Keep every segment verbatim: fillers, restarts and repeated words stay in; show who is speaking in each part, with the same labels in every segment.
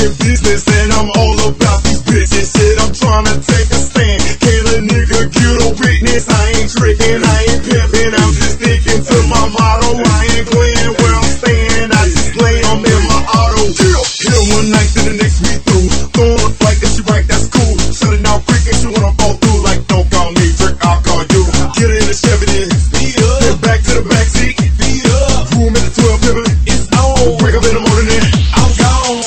Speaker 1: in business and I'm all about these bitches. Shit, I'm trying to take a stand. Can a nigga get a witness? I ain't tricking, I ain't pimping. I'm just sticking to my motto. I ain't playing where I'm staying. I just play them in my auto. Here one night, then the next we through. Throwing a flight, that she right, that's cool. Shut it out quick and she wanna fall through. Like, don't call me, Drake, I'll call you. Get in the Chevy then. Speed up. Then back to the backseat. Speed up. Room in the twelve pivot. It's on. Wake up in the morning then I'm gone.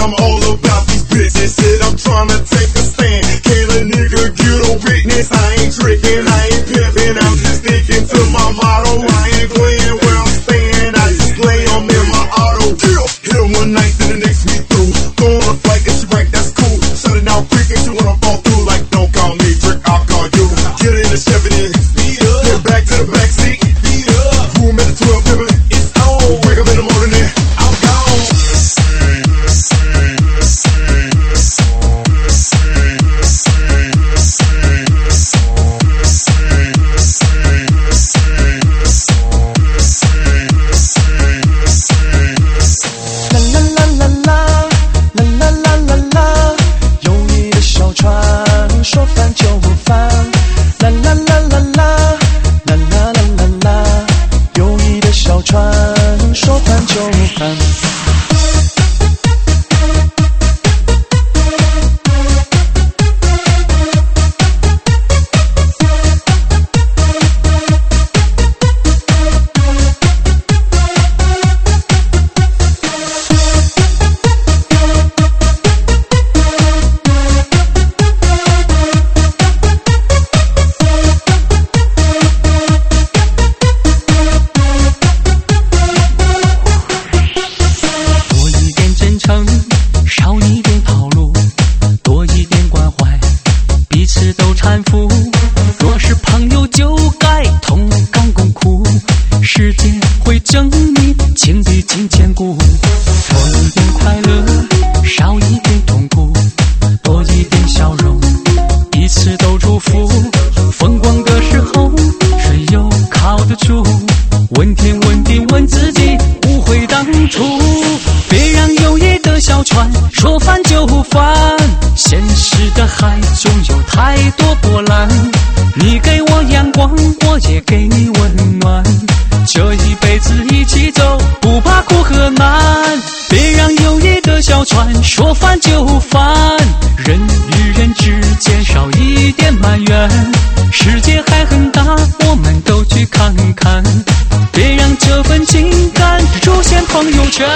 Speaker 1: I'm all about these bitches. Said I'm trying to take a stand. Can a nigga get a witness? I ain't tricking, I ain't pimping. I'm just sticking to my motto. I ain't playing where I'm staying. I just lay them in my auto. Hit them one night, then the next week through. Go on a flight, it's right, that's cool. Shut it down quick and you wanna fall through. Like, don't call me Trick, I'll call you. Get in the Chevy, speed up. Get back to the back seat, speed up. Room at the twelve, pimpin', it's on. Wake up in the morning, then I'm gone.
Speaker 2: 说翻就翻，人与人之间少一点埋怨。世界还很大，我们都去看看，别让这份情感出现朋友圈。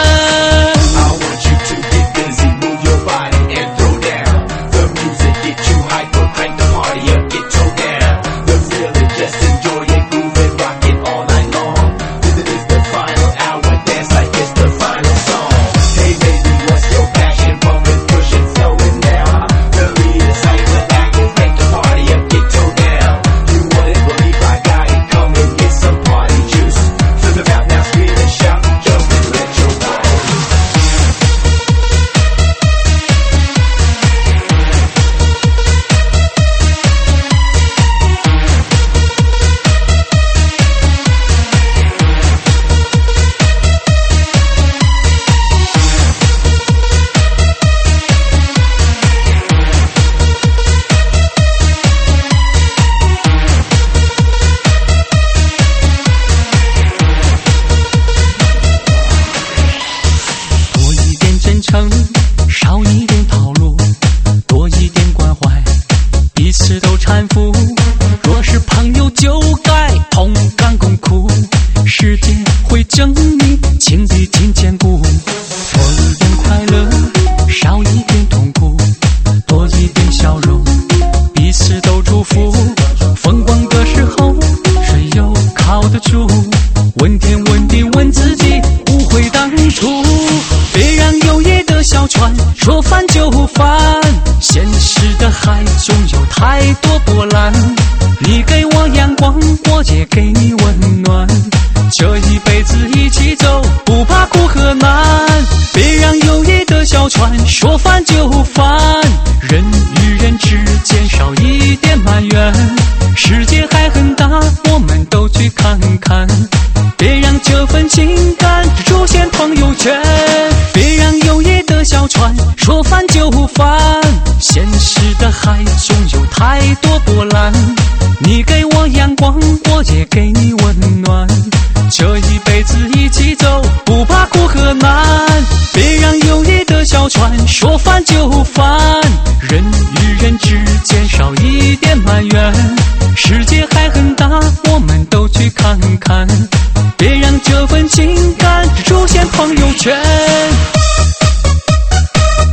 Speaker 2: 说翻就翻，现实的海中有太多波澜。你给我阳光，我也给你温暖。这一辈子一起走，不怕苦和难。别让友谊的小船说翻就翻，人与人之间少一点埋怨。世界还很大，我们都去看看。别让这份情感出现朋友圈，别让友谊的小船说翻就翻。现实的海中有太多波澜，你给我阳光，我也给你温暖。这一辈子一起走，不怕苦和难。别让友谊的小船说翻就翻，人与人之间少一点埋怨。世界还很大，我们都去看看。别让这份情感出现朋友圈。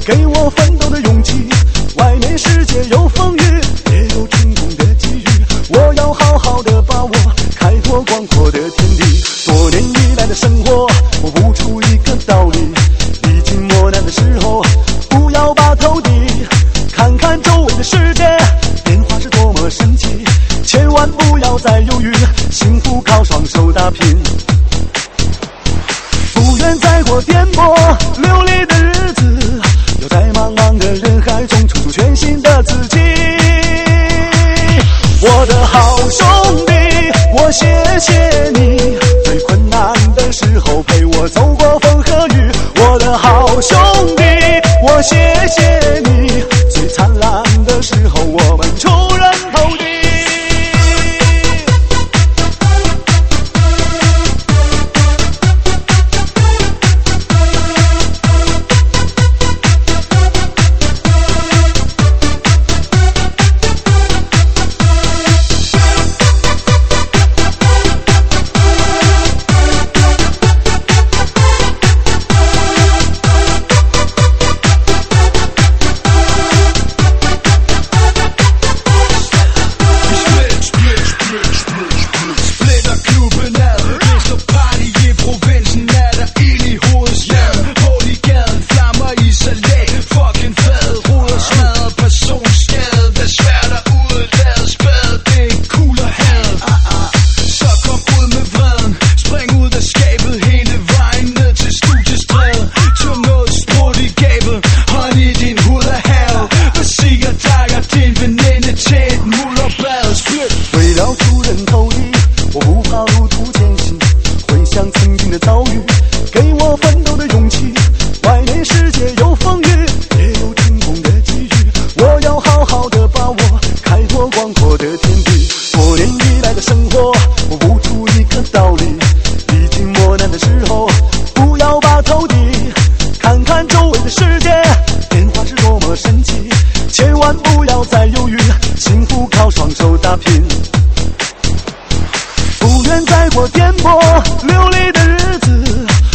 Speaker 3: 给我奋斗的勇气。外面世界有风雨，也有成功的机遇，我要好好的把握，开拓广阔的天地。多年以来的生活，我悟出一个道理，历经磨难的时候，不要把头低，看看周围的世界，变化是多么神奇，千万不要再犹豫，幸福靠双手打拼。不愿再过颠簸流离的日子，要在茫茫的人海中抽出全新的自己。我的好兄弟，我谢谢你，最困难的时候陪我走过风和雨。我的好兄弟，我谢谢你，最灿烂的时候我们出人头地。不愿再过颠簸流离的日子，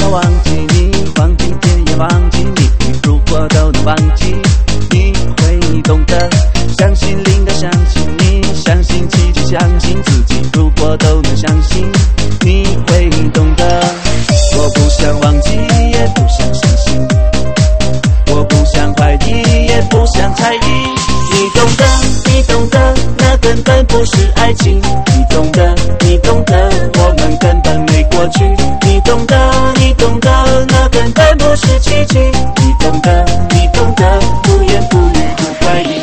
Speaker 3: 我忘记你，忘记天也忘记你。如果都能忘记，你会懂得。相信灵感，相信你，相信奇迹，相信自己。如果都能相信，你会懂得。我不想忘记，也不想相信，我不想怀疑，也不想猜疑。你懂得，你懂得，那根本不是爱情。你懂得，你懂得，我们根本没过去。你懂得，你懂得，那根本不是奇迹。你懂得，你懂得，不言不语不怀疑。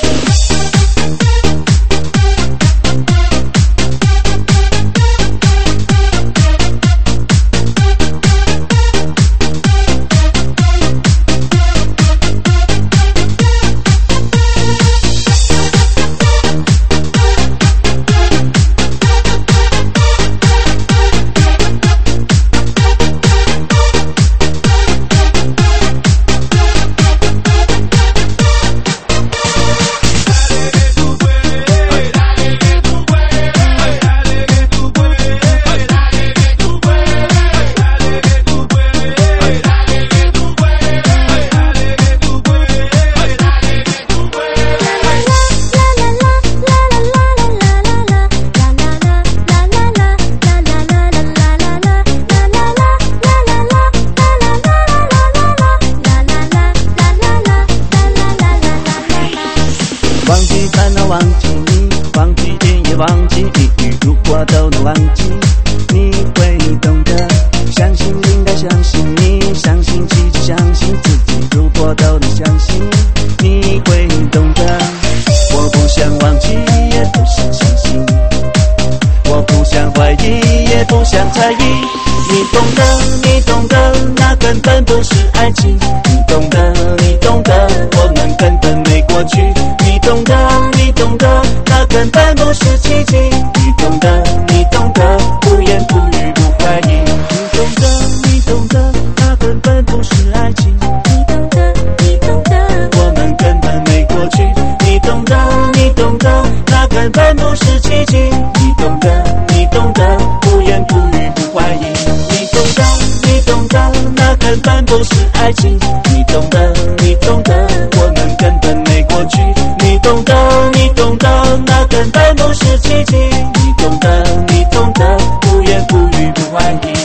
Speaker 3: 忘记烦恼，忘记你，忘记天也忘记地狱。如果都能忘记，你会懂得。相信灵感，相信你，相信奇迹，相信自己。如果都能相信，你会懂得。我不想忘记，也不想相信，我不想怀疑，也不想猜疑。你懂得，你懂得，那根本不是爱情。你懂得，你懂得，我们根本没过去。你懂得，你懂得，那根本不是奇迹。你懂得，你懂得，不言不语不怀疑。你懂得，你懂得，那根本不是爱情。
Speaker 4: 你懂得，你懂得，
Speaker 3: 我们根本没过去。你懂得，你懂得，那根本不是奇迹。你懂得，你懂得，不言不语不怀疑。你懂得，你懂得，那根本不是爱情。你懂得，你懂得，我们根本没过去。你懂得，你懂得，那根本不是奇迹。你懂得，你懂得，不言不语不怀疑。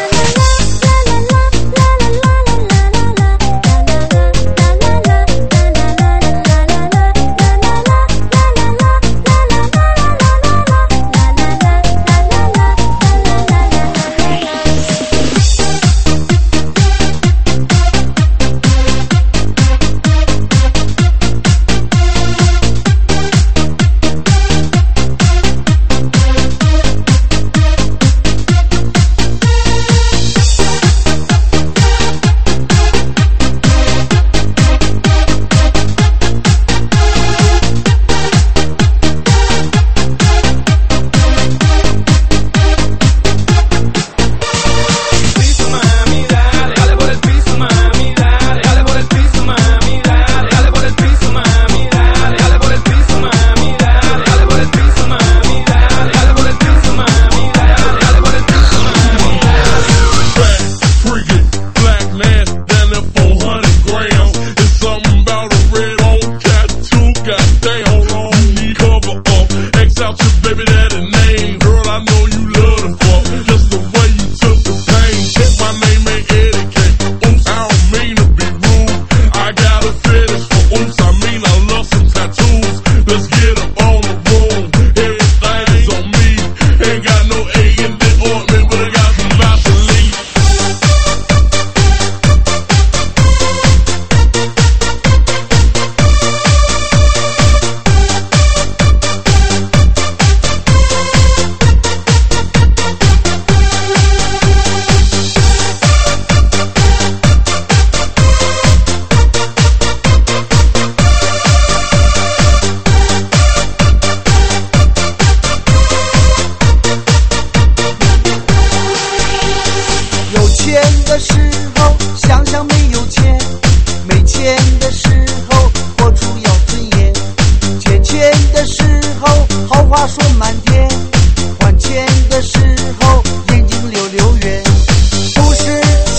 Speaker 3: 说满天，还钱的时候眼睛溜溜圆，不是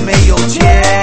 Speaker 3: 没有钱。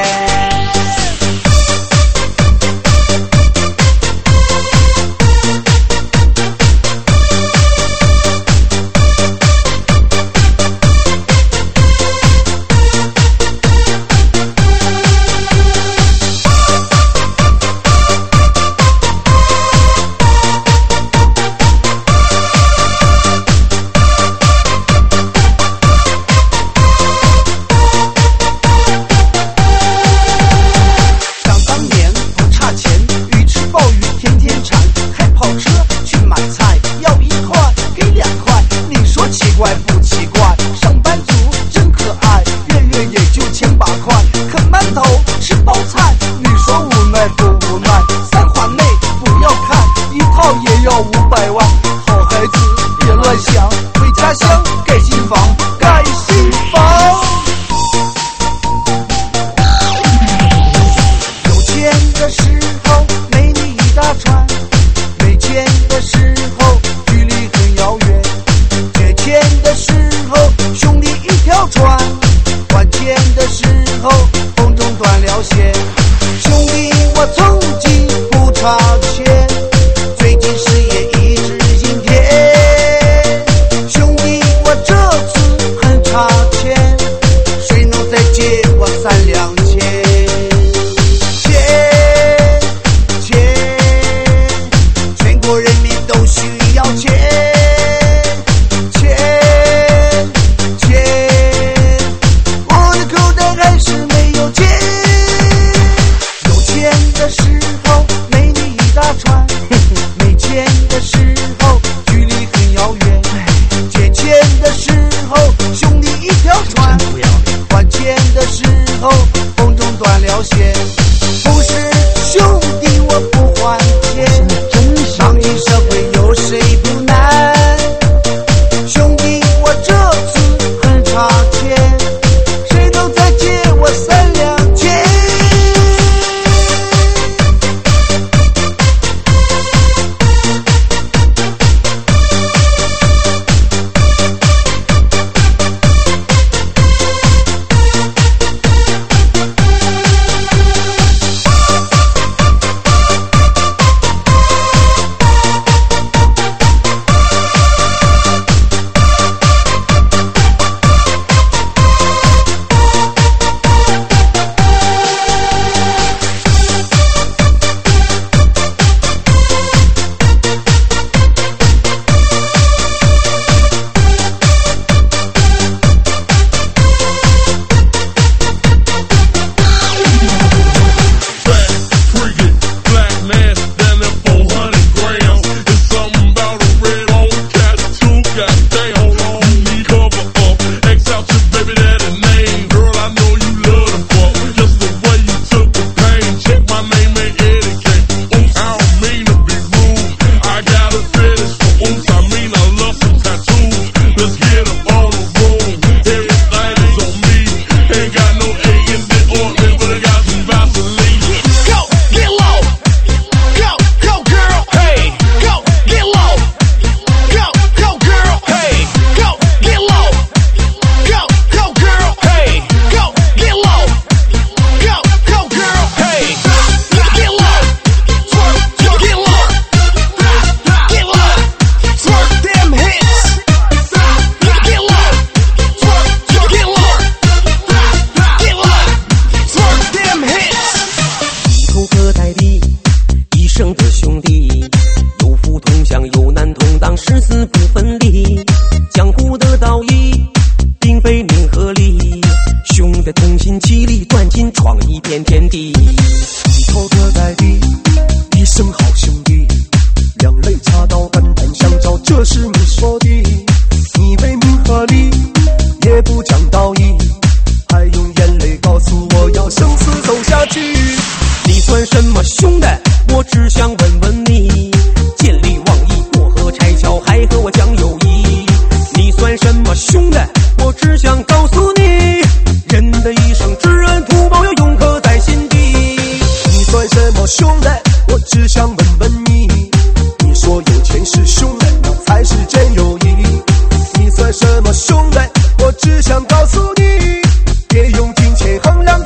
Speaker 3: 什么兄弟，我只想告诉你，别用金钱衡量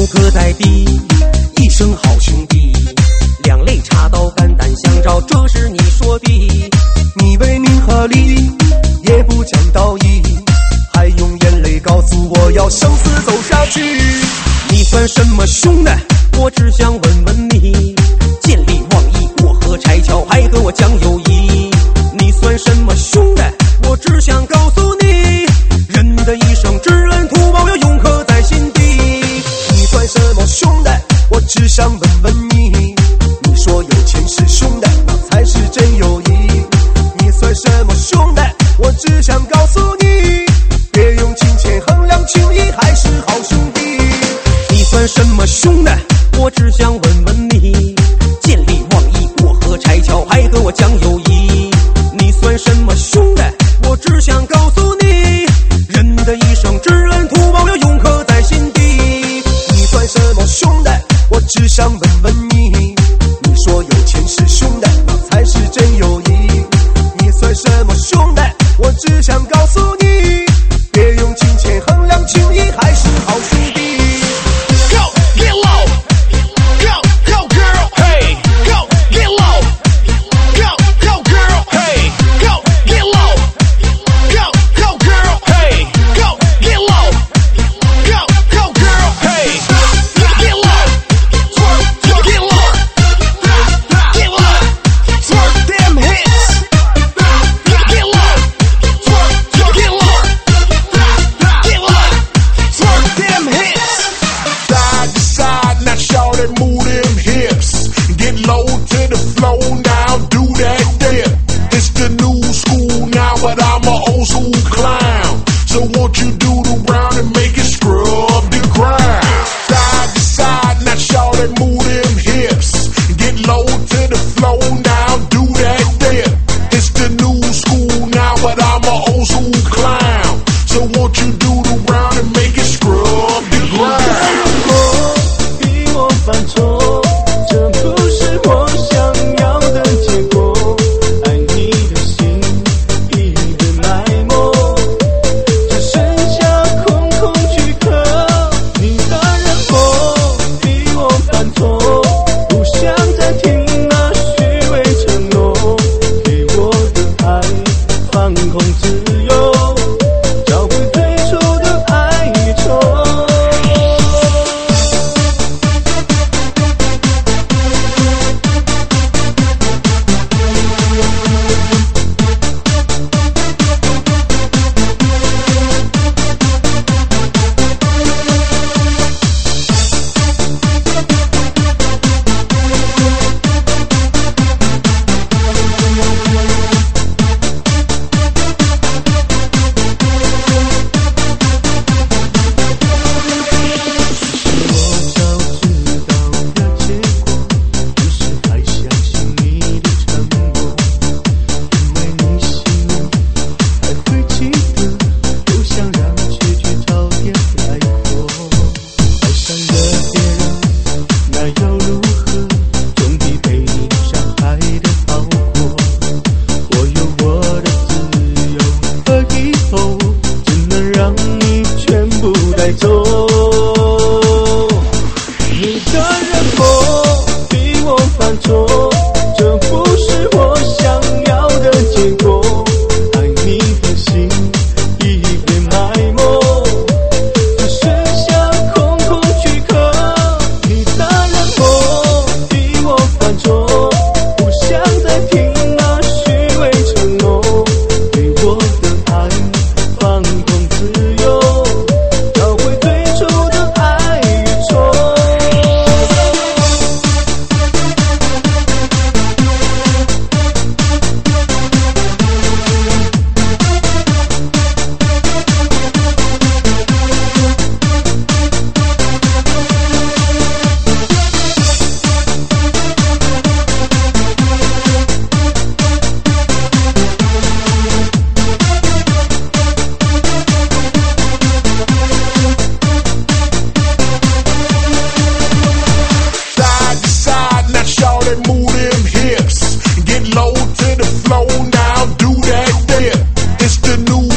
Speaker 5: 刻在地，一声好兄弟，两肋插刀，肝胆相照，这是你说的。
Speaker 3: 你为名和利，也不讲道义，还用眼泪告诉我要生死走下去。
Speaker 5: 你算什么兄弟？我只想问问你，见利忘义，过河拆桥，还和我讲友谊。你算什么兄弟？我只想告诉你，人的一生知恩图报要永刻在心底。
Speaker 3: 你算什么兄弟？我只想问问你，你说有钱是兄弟，那才是真友谊。你算什么兄弟？我只想告诉你，别用金钱衡量情谊，还是好兄弟。
Speaker 5: 你算什么兄弟？我只想问问你，见利忘义，过河拆桥，还和我讲友谊。你算什么兄弟？我只想告诉你，人的一生知恩图报要永刻在心底。
Speaker 3: 你算什么兄弟？我只想问问你，你说有钱是兄弟，那才是真友谊。你算什么兄弟？我只想告诉你，别用金钱衡量情谊，还是好兄弟。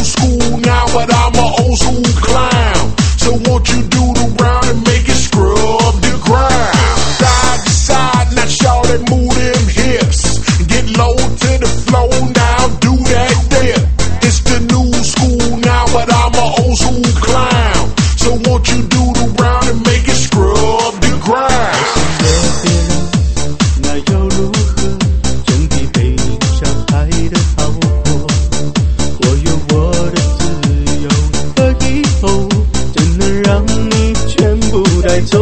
Speaker 1: old school clown. So won't you do the round and make it scrub So won't you doodle round and make it scrub the grass?
Speaker 3: 那又如何？总比被伤害的好过。我有我的自由和以后，怎能让你全部带走？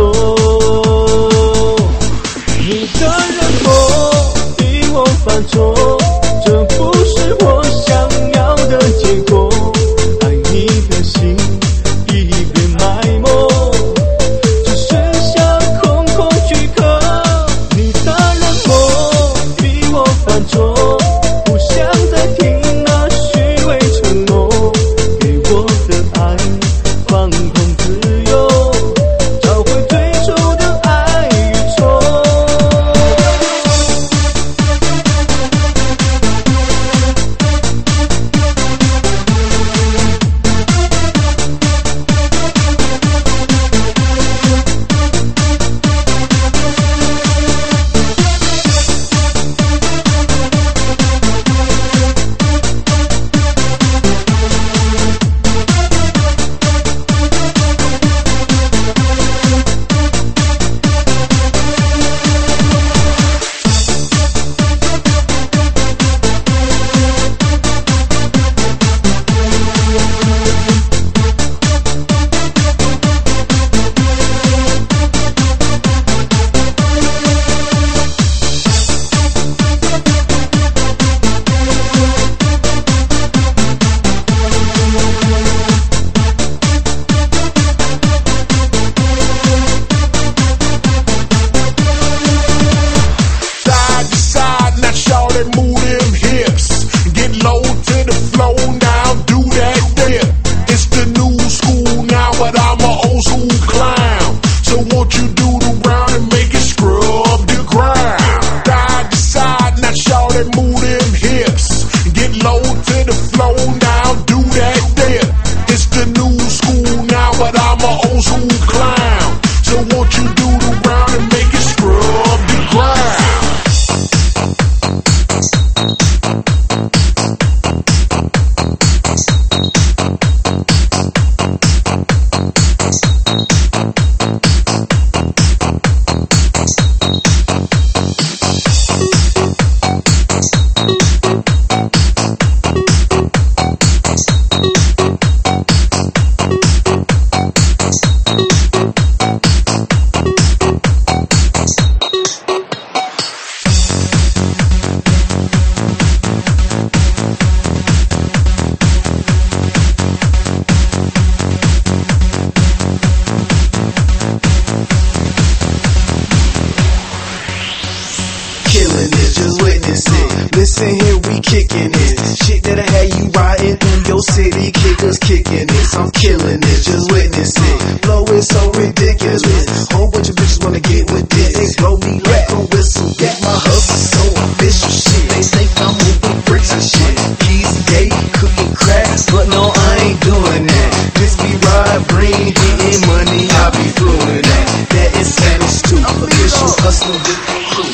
Speaker 3: 你的冷漠逼我犯错，这不是我想要的结果。爱你的心已被埋没，只剩下空空躯壳。你的冷漠逼我犯错，不想再听那虚伪承诺，给我的爱放空自由，找回最初的爱与错。
Speaker 6: Listen here, we kicking it. Shit that I had you riding in your city, kickers kicking it. I'm killing it, just witness it. Flow is so ridiculous. Whole bunch of bitches wanna get with this. They blow me like a whistle. Get my hustle so official shit. They think I'm moving bricks and shit. Keys gay, cooking cracks, but no, I ain't doing that. Just be ride, bring, hitting money, I be fluent that. That is Spanish too. Official hustle with the crew.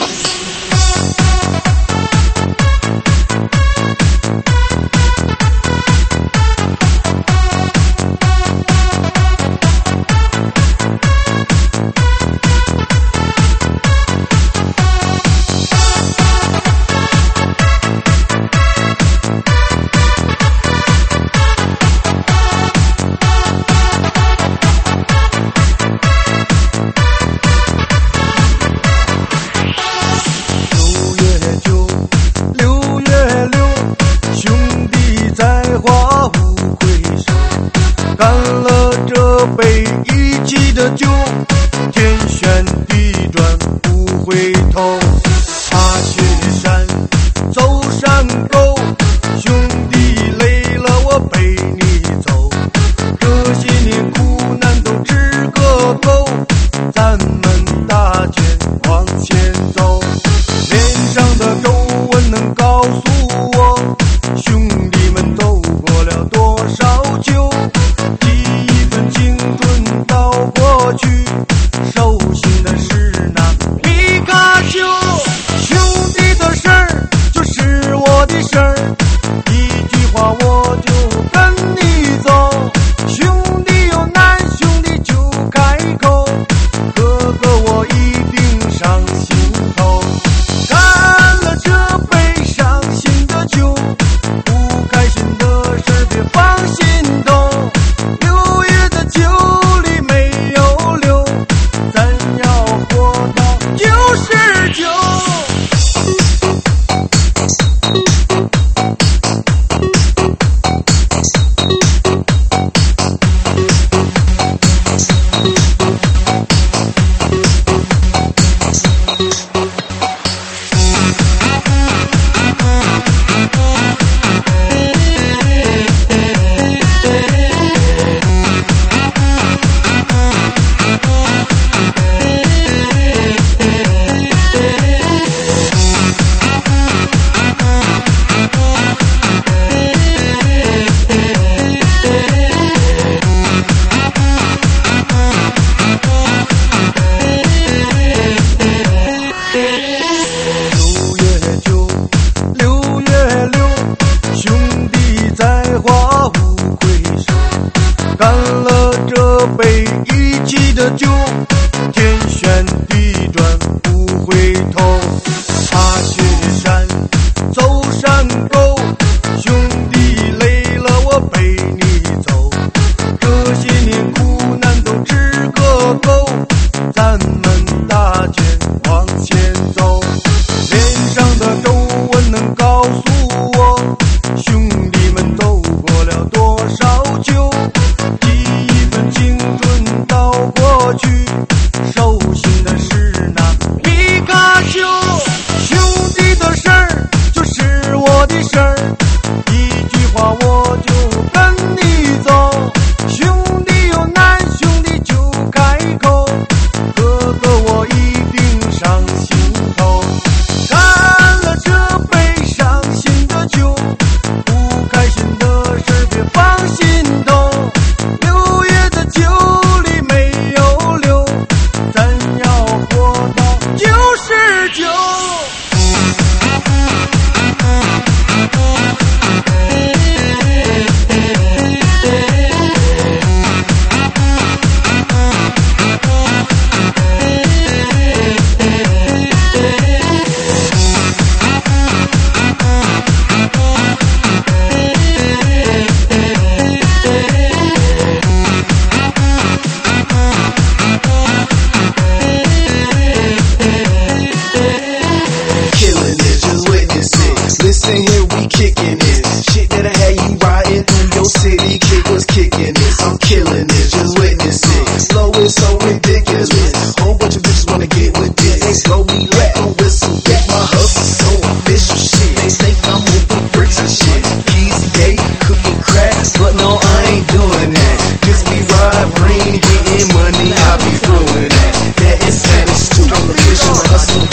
Speaker 3: 杯一起的酒，天旋地转不回头。爬雪山，走山沟，兄弟累了我陪你走。这些年苦难都吃个够，咱们大拳往前走。脸上的皱纹能告诉我，兄弟们走过了多少秋。青春倒过去，手心的是那皮卡丘。兄弟的事儿就是我的事儿。 一起的酒，天旋地转不回头。爬雪山，走山沟，兄弟累了我陪你走。这些年苦难都只个够，咱们大肩往前走。脸上的皱纹能告诉我，兄弟们走过了多少酒。第一份青春到过去，手心的是那皮卡丘。兄弟的事儿就是我的事儿，一句话我就跟你走。兄弟有难，兄弟就开口，哥哥我一定上心头。干了这杯伤心的酒，不开心的事别放心头。六月的酒里没有留，咱要活到九十九。
Speaker 6: Listen here, we kicking it. Shit that I had you riding through your city. Kid was kicking it. I'm killing it. Just witness it. Flow is so ridiculous. Whole bunch of bitches wanna get with it. They slow me like a whistle. Get my hustle so official shit. They think I'm moving bricks and shit. Easy day, cooking cracks, but no, I ain't doing that. Just be ride, ring, getting money. I'll be throwing that. That is status too. I'm official hustle.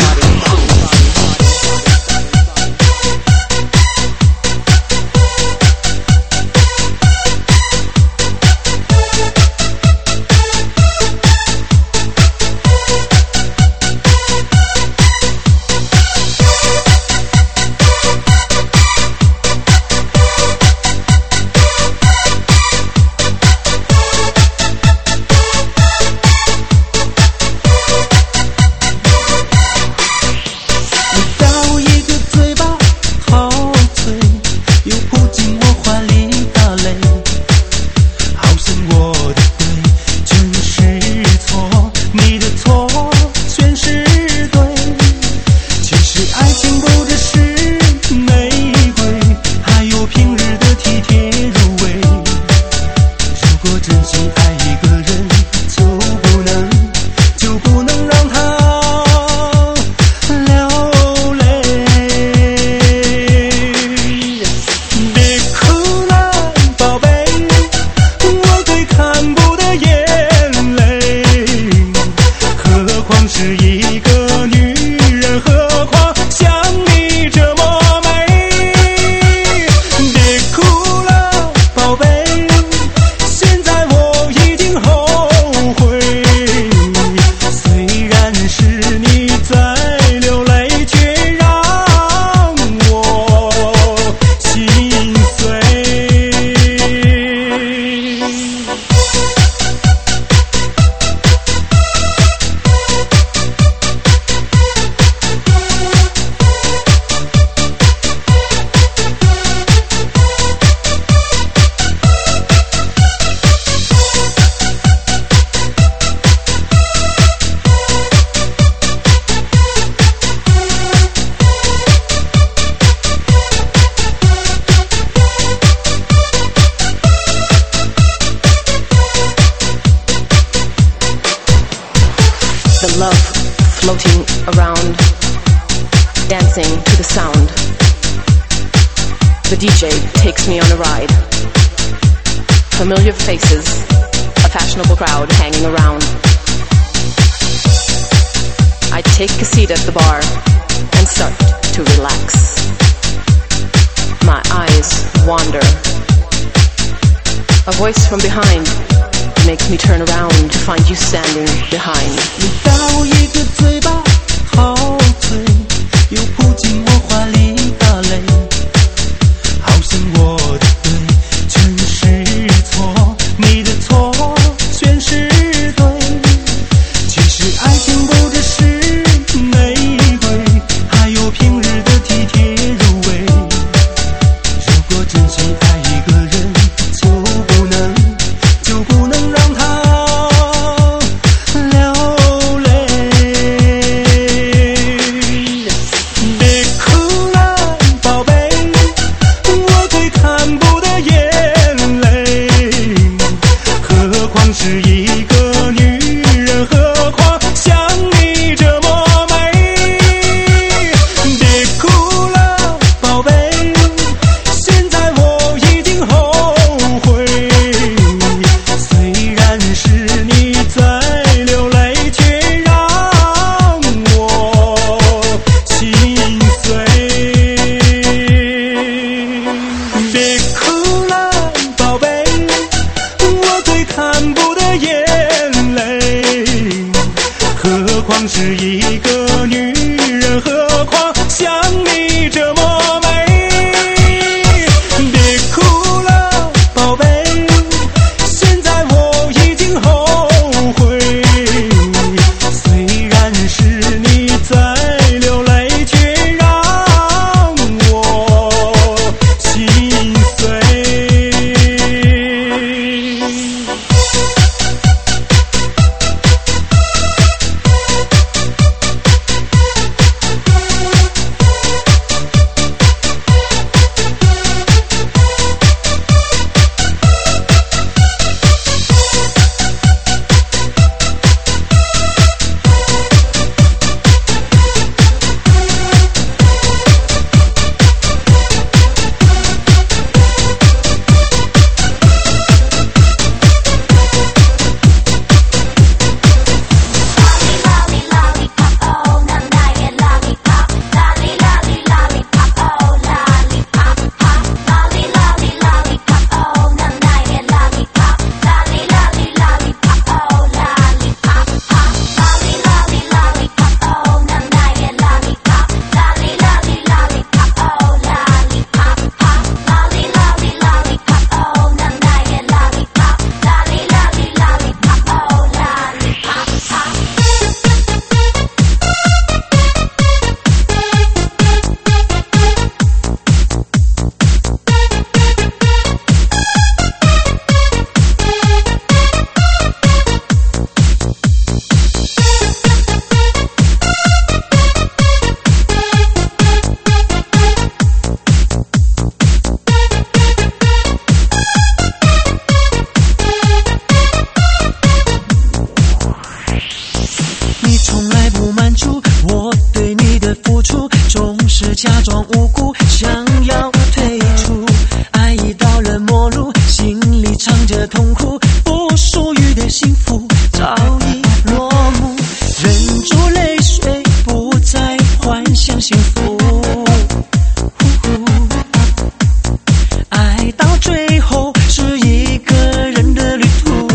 Speaker 7: Love floating around, dancing to the sound. The D J takes me on a ride. Familiar faces, a fashionable crowd hanging around. I take a seat at the bar and start to relax. My eyes wander. A voice from behind makes me turn around to find you standing behind.
Speaker 2: 你打我一个嘴巴，好脆，又扑进我怀里打雷，好像我的对全是错，你的错全是况是一个女人，何况像你这么美。别哭了，宝贝，现在我已经后悔。虽然是你在流泪，却让我心碎。你从来不满足我对你的付出，总是假装无辜，想要退出。爱已到了末路，心里藏着痛苦，不属于的幸福早已落幕。忍住泪水，不再幻想幸福。爱到最后是一个人的旅途。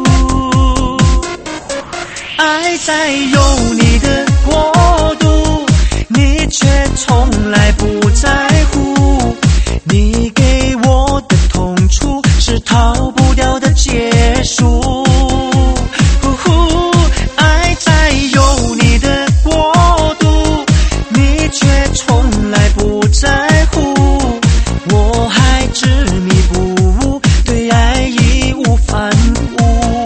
Speaker 2: 爱在有你的国度，你却从来不在乎。你给我的痛楚是逃不掉的结束。爱在有你的国度，你却从来不在乎。我还执迷不悟，对爱义无反顾。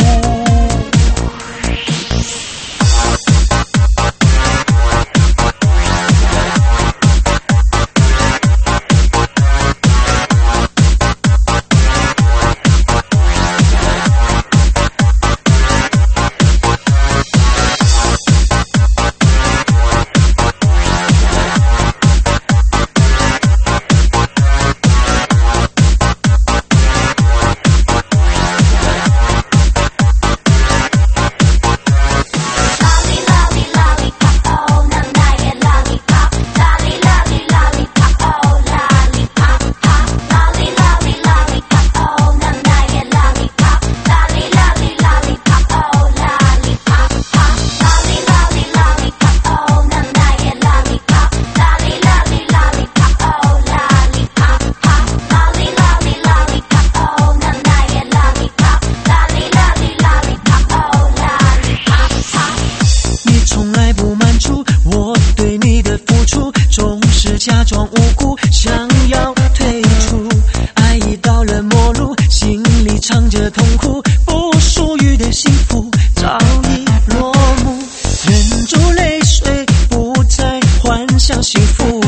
Speaker 2: 假装无辜，想要退出。爱已到了末路，心里藏着痛苦，不属于的幸福早已落幕。忍住泪水，不再幻想幸福。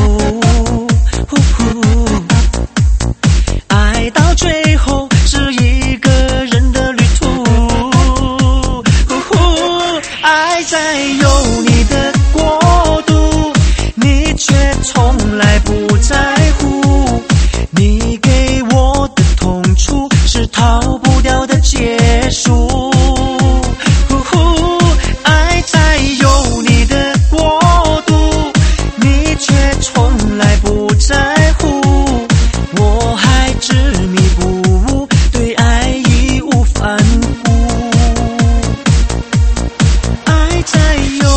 Speaker 2: 爱到最后是一个人的旅途。爱在有你的国度，你却从来不在乎。你给我的痛楚是逃不掉的结束。爱在有你的国度，你却从来不在乎。我还执迷不悟，对爱义无反顾。爱在有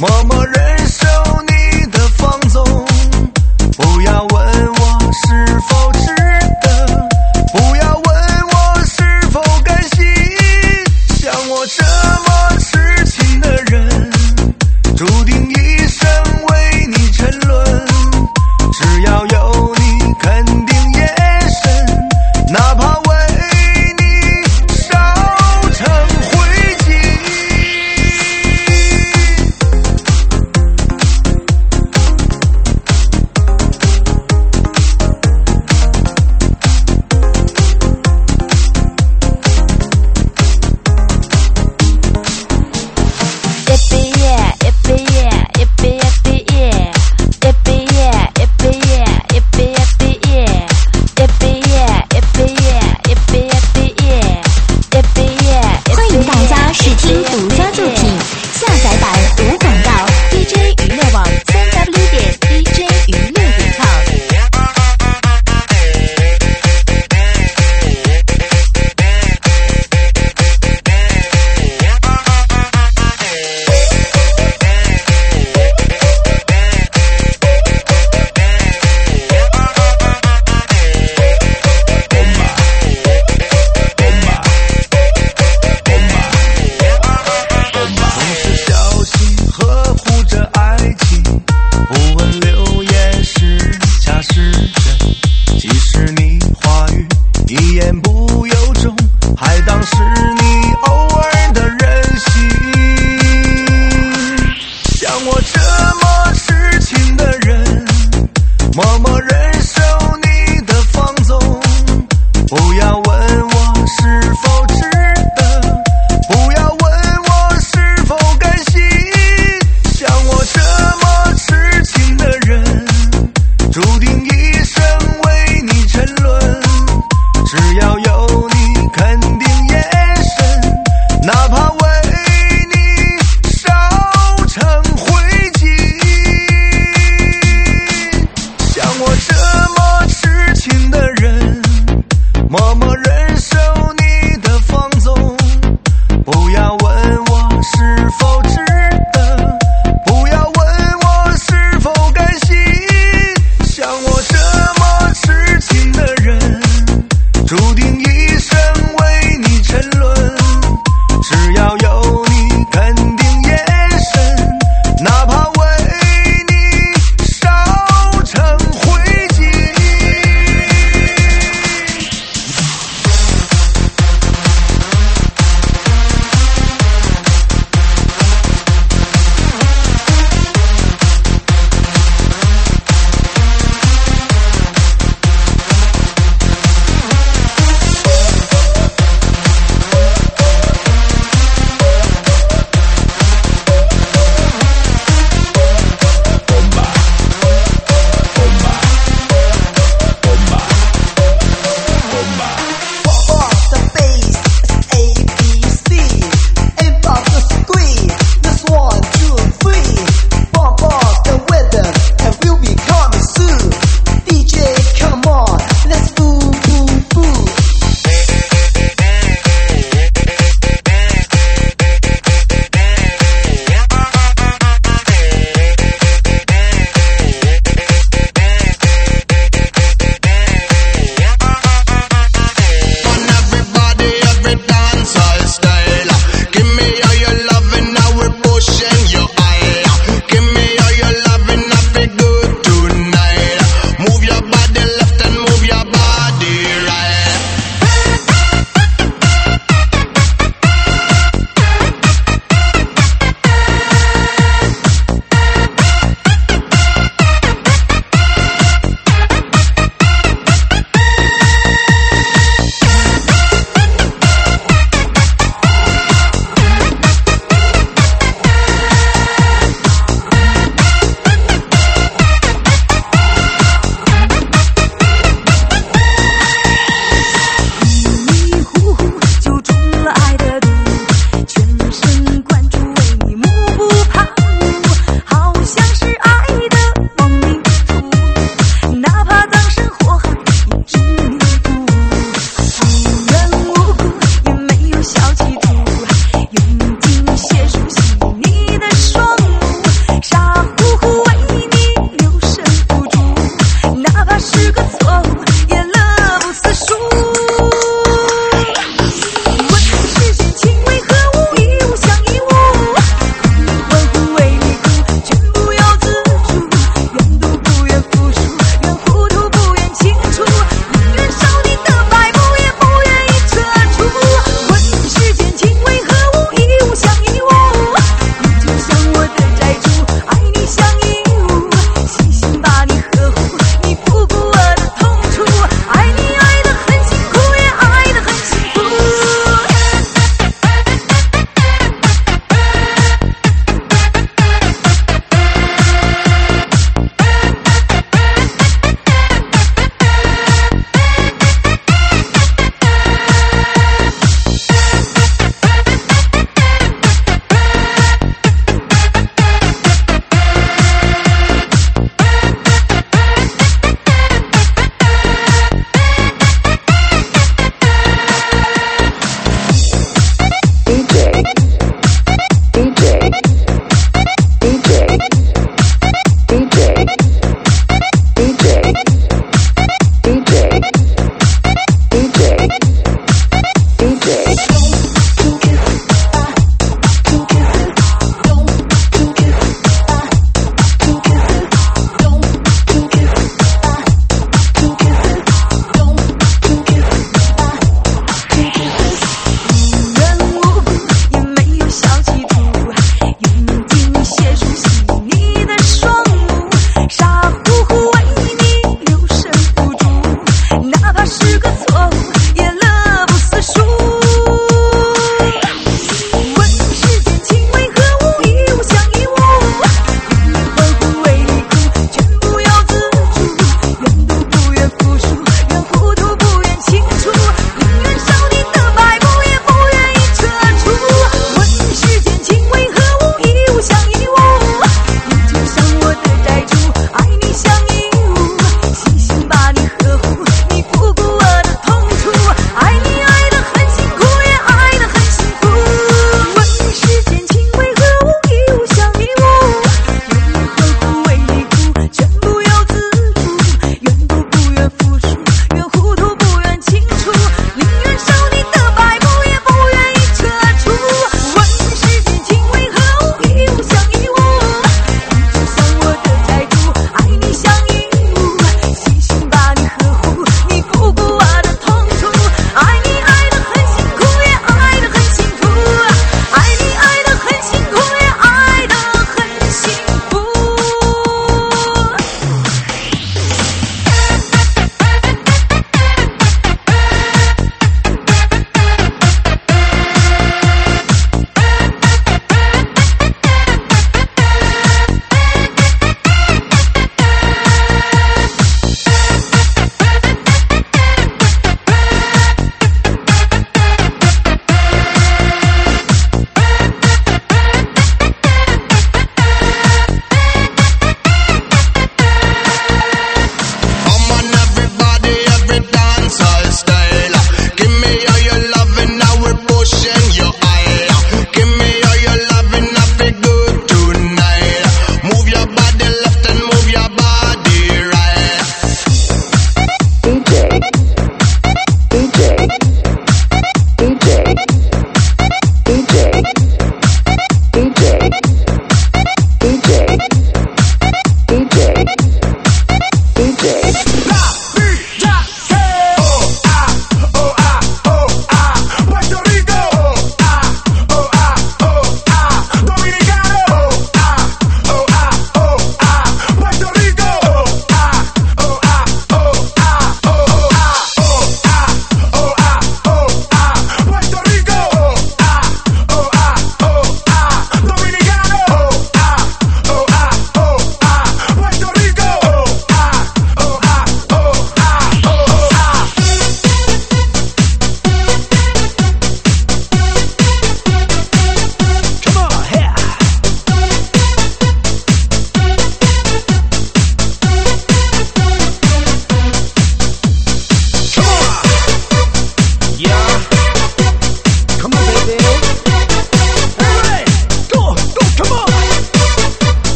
Speaker 6: 默默忍受你的放纵。不要问我是否值得，不要问我是否甘心。像我这么痴情的人，注定一生为你沉沦。只要有你肯定眼神，哪怕为你烧成灰烬。
Speaker 4: 欢迎大家试听独家作品，下载版无广告 D J 娱乐网三 W 点 D J 娱乐点 com。哪怕为你烧成灰烬。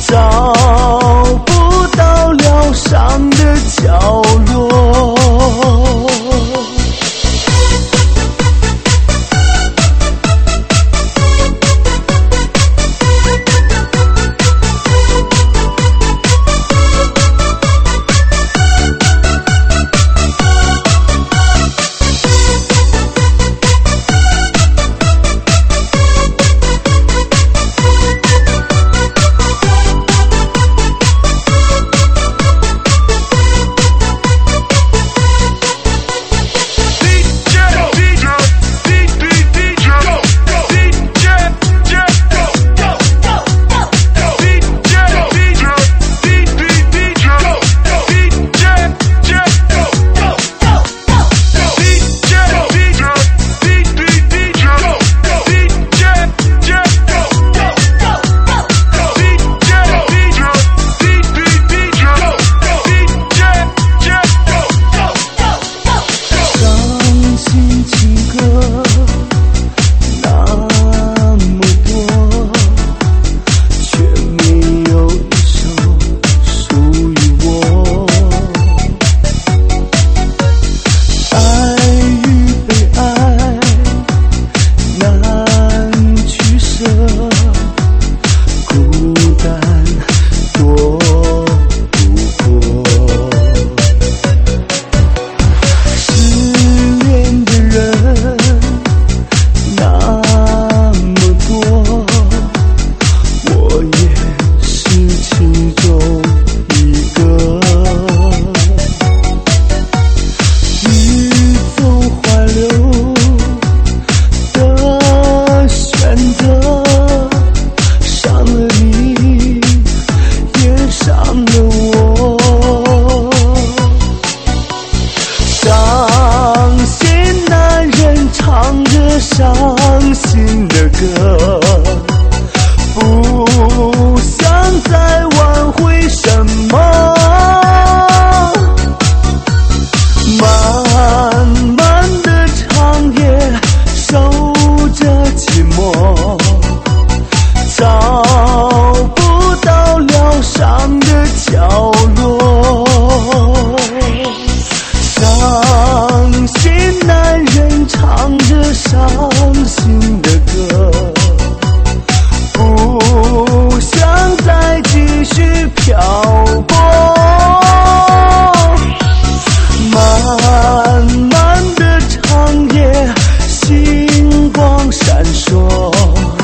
Speaker 3: 找不到疗伤的角落。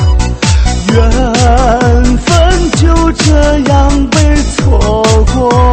Speaker 3: 缘分就这样被错过。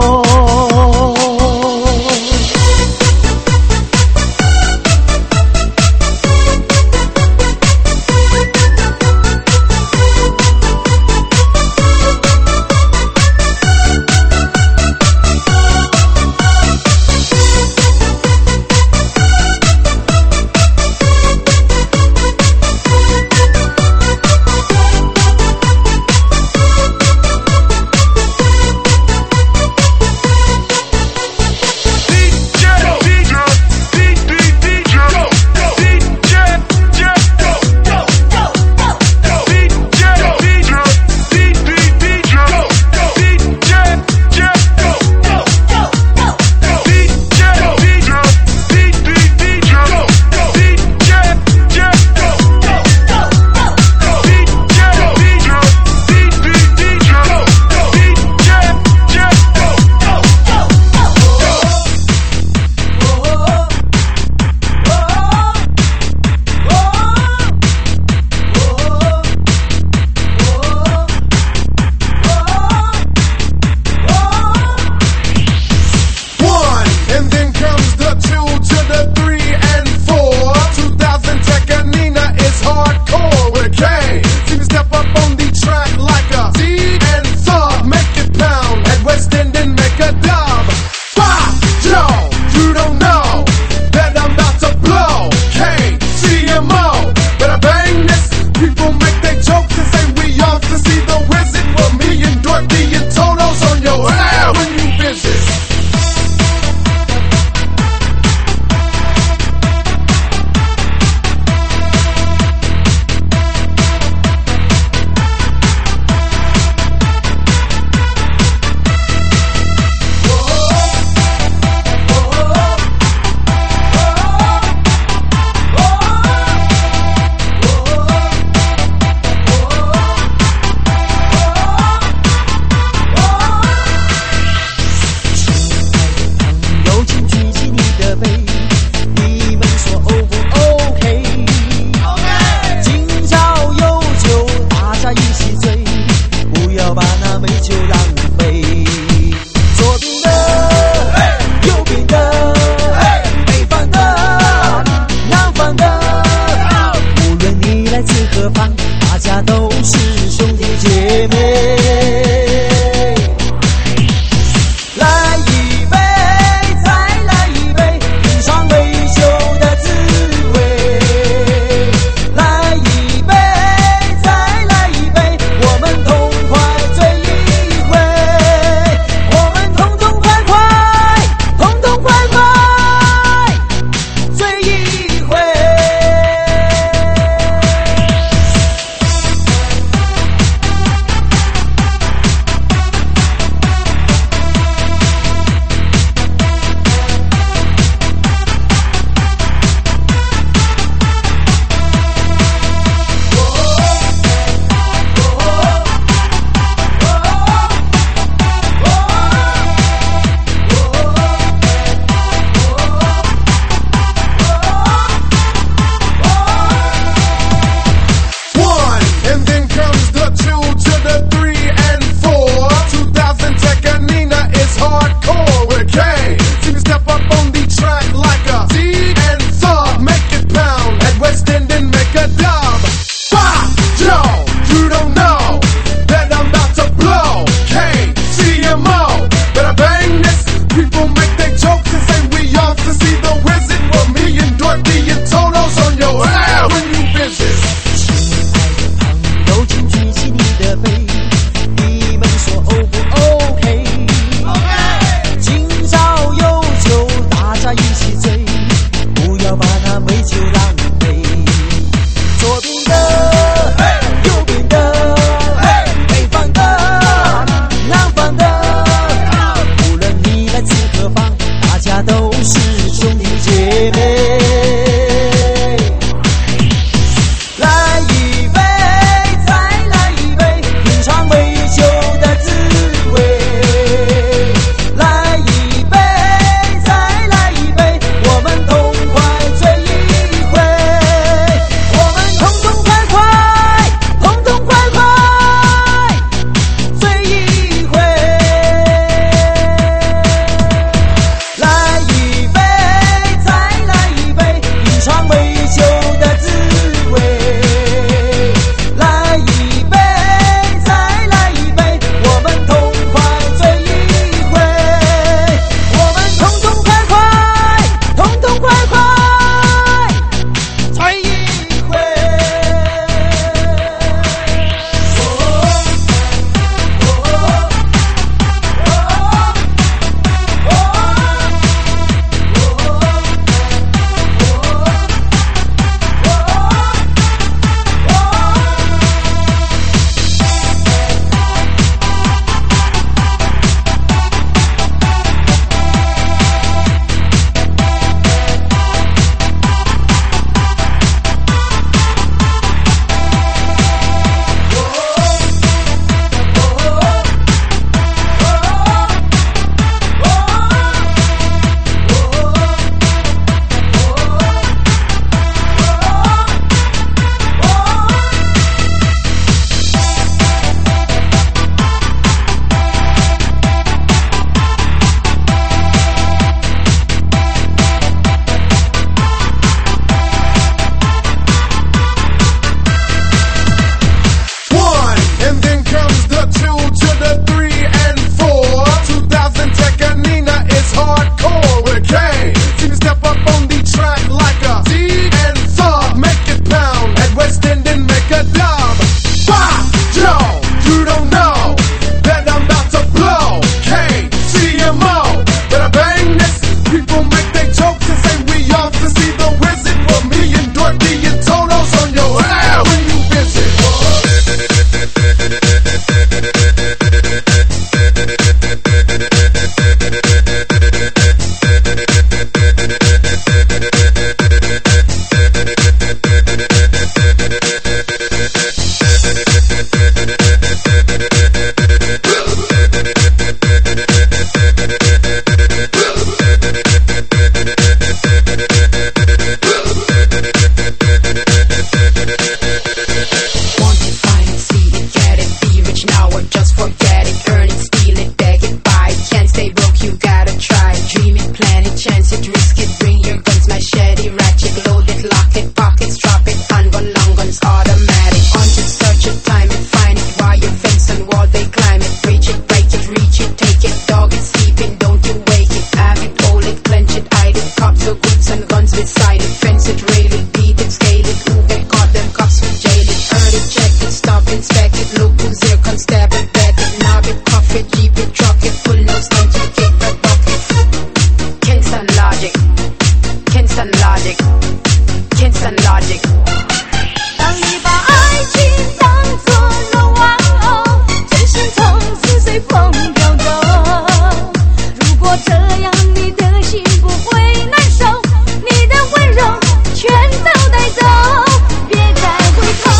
Speaker 8: take it. Dog is sleeping, don't you wake it. Have it, hold it, clench it, hide it. Cops or goods and guns beside it. Fence it, rail it, beat it, scale it. Who get caught, them cops will jail it. Earn it, check it, stop, inspect it. Look who's there, constab it, bet it. Knob it, cuff it, jeep it, truck it. Full no stench it, kick the bucket. Kingston Logic, Kingston Logic, Kingston Logic.
Speaker 9: 当你把爱情当作了玩偶，真心从此随风飘走。如果这样你的心不会难受，你的温柔全都带走，别再回头。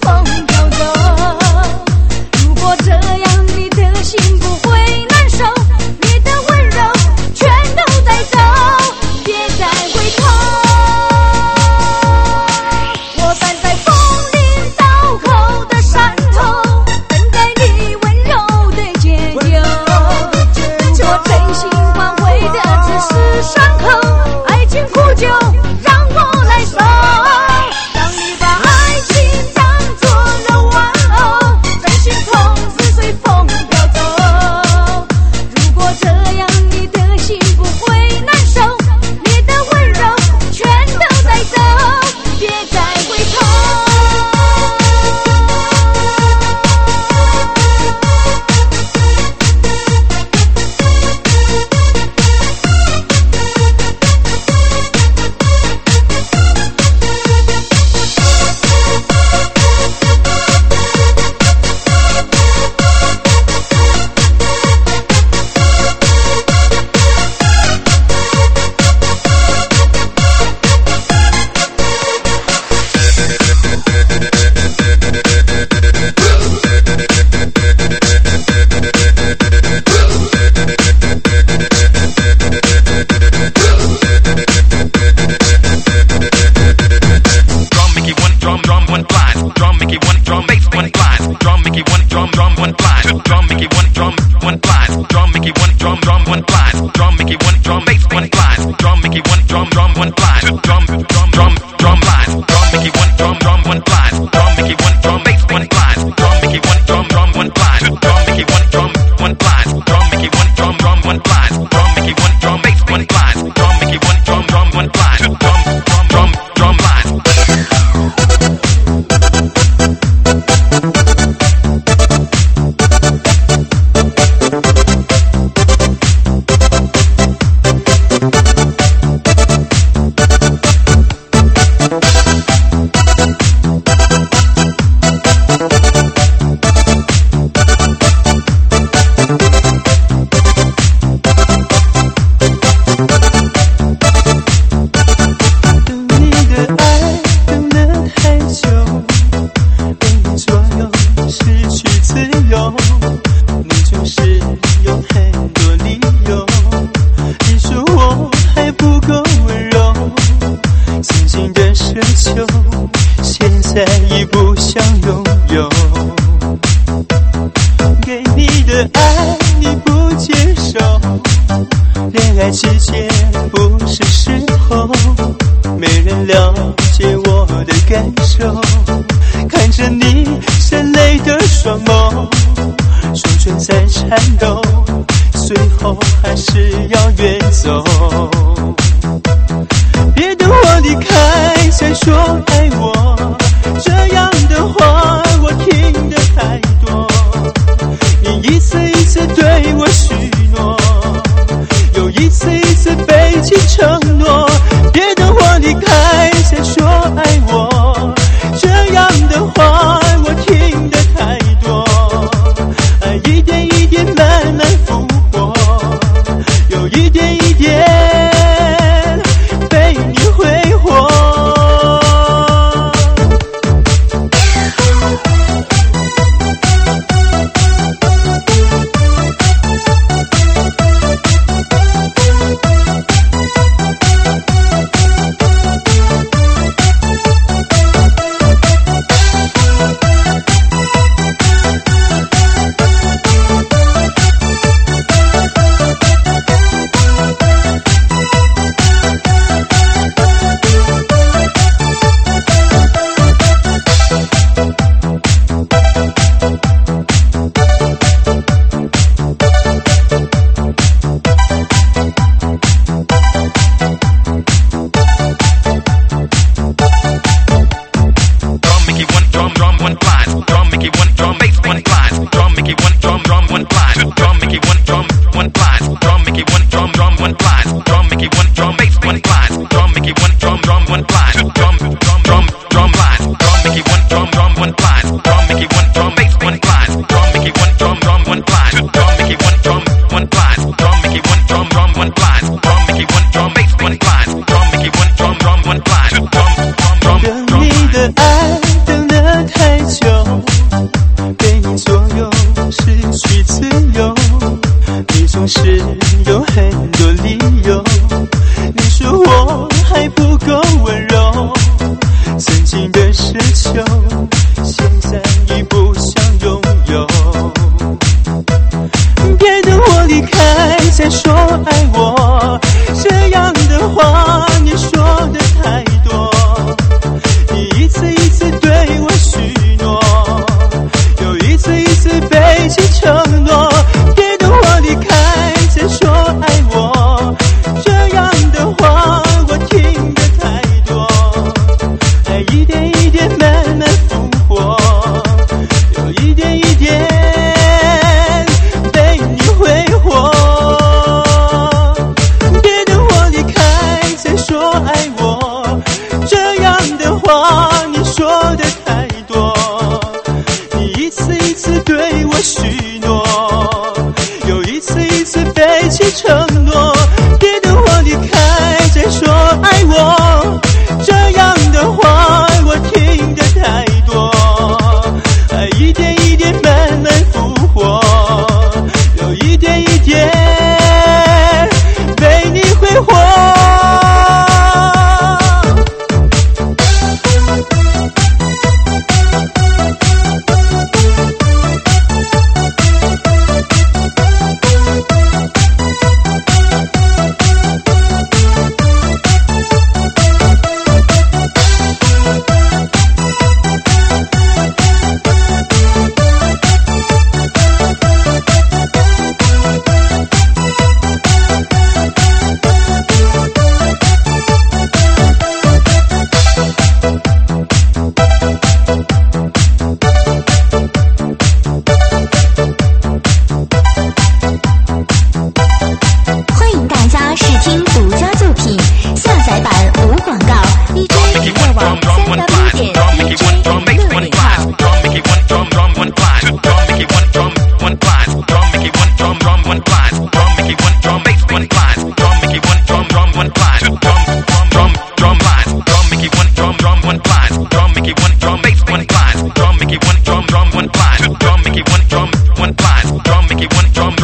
Speaker 9: 这样你的心不会难受。
Speaker 10: drum, one flies. Drum make you want it, drum, drum, one flies. Drum make you want it, drum, bass, one flies. Drum make you want it, drum, drum, one flies. Drum, drum, drum, drum flies. Drum make you want it, drum, drum, one flies. Drum make you want it, drum, bass, one flies. Drum make you want it, drum, drum, one flies. Drum make you want it, drum, one flies. Drum make you want it, drum, drum, one flies. Drum make you want it, drum, bass, one flies. Drum make you want it, drum, drum, one flies. Drum, drum, drum, drum flies.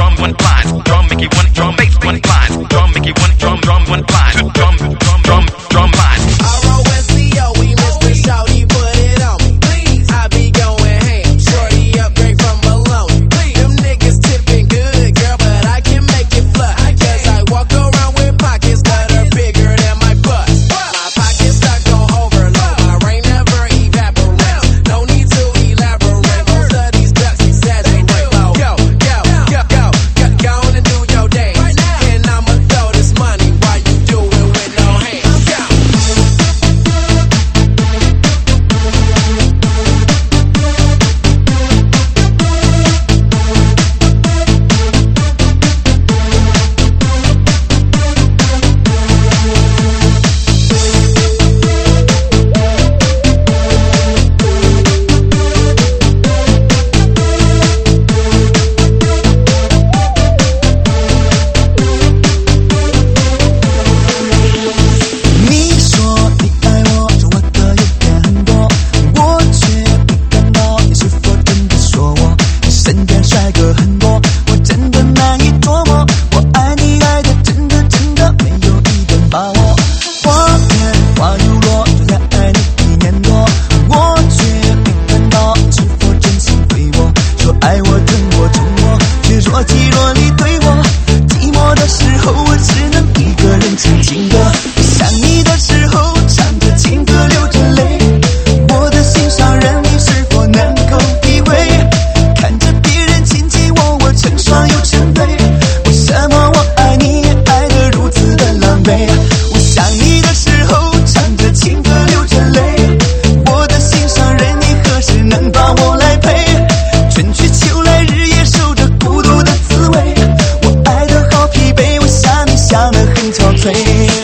Speaker 10: drum, one flies. Drum make it one, drum bass, one flies. Drum make it one, drum, drum, one flies. Drum, drum, drum, drum lines.
Speaker 11: R O S C O, we Mister Shawty, put it on me. Please, I be going ham. Shorty upgrade from Malone. Please, them niggas tipping good, girl, but I can make it flush. Cause I walk around with pockets that are bigger than my butt. My pockets stuck on overload. My rain never evaporates. No need to elaborate. Most of these ducks exaggerate. Go, go, go, go, go, go, go on and do your dance. And I'ma throw this money while you do it with no hands. Go.
Speaker 3: 你说你爱我，说我的有点很多，我却没感到你是否真的说我。你身边帅哥很多，我真的难以捉摸。我爱你爱的真的真的没有一点把握。花言花又落，说要爱你一年多，我却没感到你是否真心对我。说爱我疼我宠我，却若即若离对我。寂寞的时候，我只能一个人唱情歌。想你的时候，唱着情歌流着泪。我的心上人，你是否能够体会？看着别人亲近我，我成双又成对。为什么我爱你，爱得如此的狼狈？我想你的时候，唱着情歌流着泪。我的心上人，你何时能把我来陪？春去秋来，日夜守着孤独的滋味。我爱得好疲惫，我想你想得很憔悴。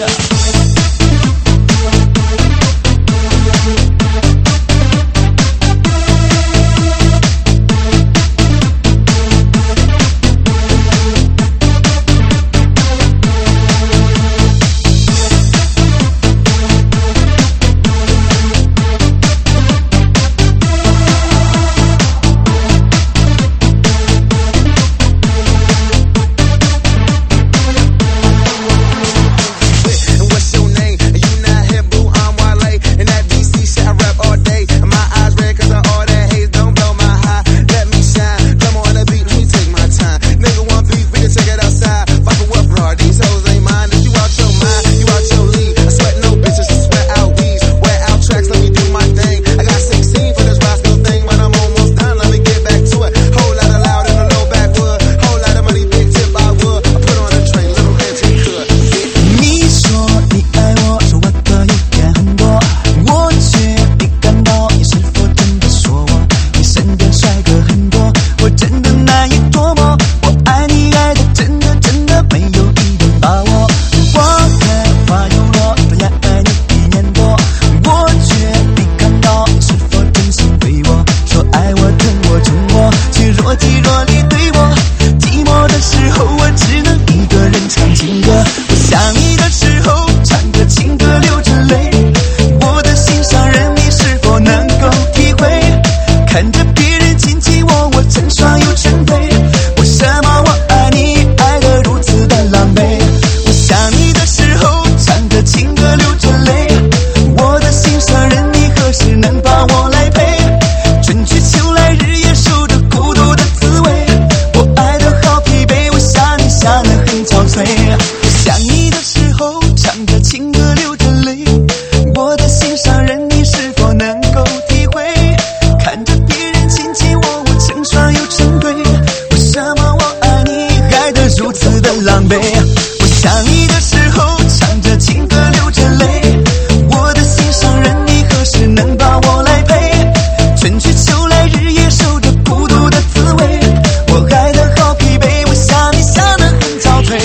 Speaker 11: What's your name? You not hip, boo, I'm Wale. And that D C shit I rap all day. My eyes red cause of all that haze, don't blow my high. Let me shine, drum on the beat, let me take my time. Nigga want beef, we can take it outside. Fuck it up raw, these hoes ain't mine. If you out your mind, you out your league. I sweat no bitches, I sweat out weeds. Wear out tracks, let me do my thing. I got sixteen for this Roscoe thing, but I'm almost done, let me get back to it. Whole lot of loud in the low backwood. Whole lot of money, big tip I would. I put on a train, little hands he could.
Speaker 3: 你说你爱我，说我的有点很多，我却没感到你是否真的说我。你身边帅哥很多，我真的难以捉摸。我爱你爱的真的真的没有一点把握。花开花又落，说要爱你一年多，我却没感到你是否真心对我。说爱我疼我宠我，却若即若离对我。寂寞的时候，我只能一个人唱情歌。我想你的时候，唱着情歌流着泪。我的心上人，你是否能够体会？看着别人亲近我，我成双又成对。为什么我爱你，爱得如此的狼狈？我想你的时候，唱着情歌流着泪。我的心上人，你何时能把我来陪？春去秋来，日夜守着孤独的滋味。我爱得好疲惫，我想你想得很憔悴。我想你的时候，唱着情歌流着泪。我的心上人，你是否能够体会？看着别人亲近我，我成双又成对。为什么我爱你，爱得如此的狼狈？我想你的时候，唱着情歌流着泪。我的心上人，你何时能把我来陪？春去秋来，日夜守着孤独的滋味。我爱得好疲惫，我想你想得很憔悴。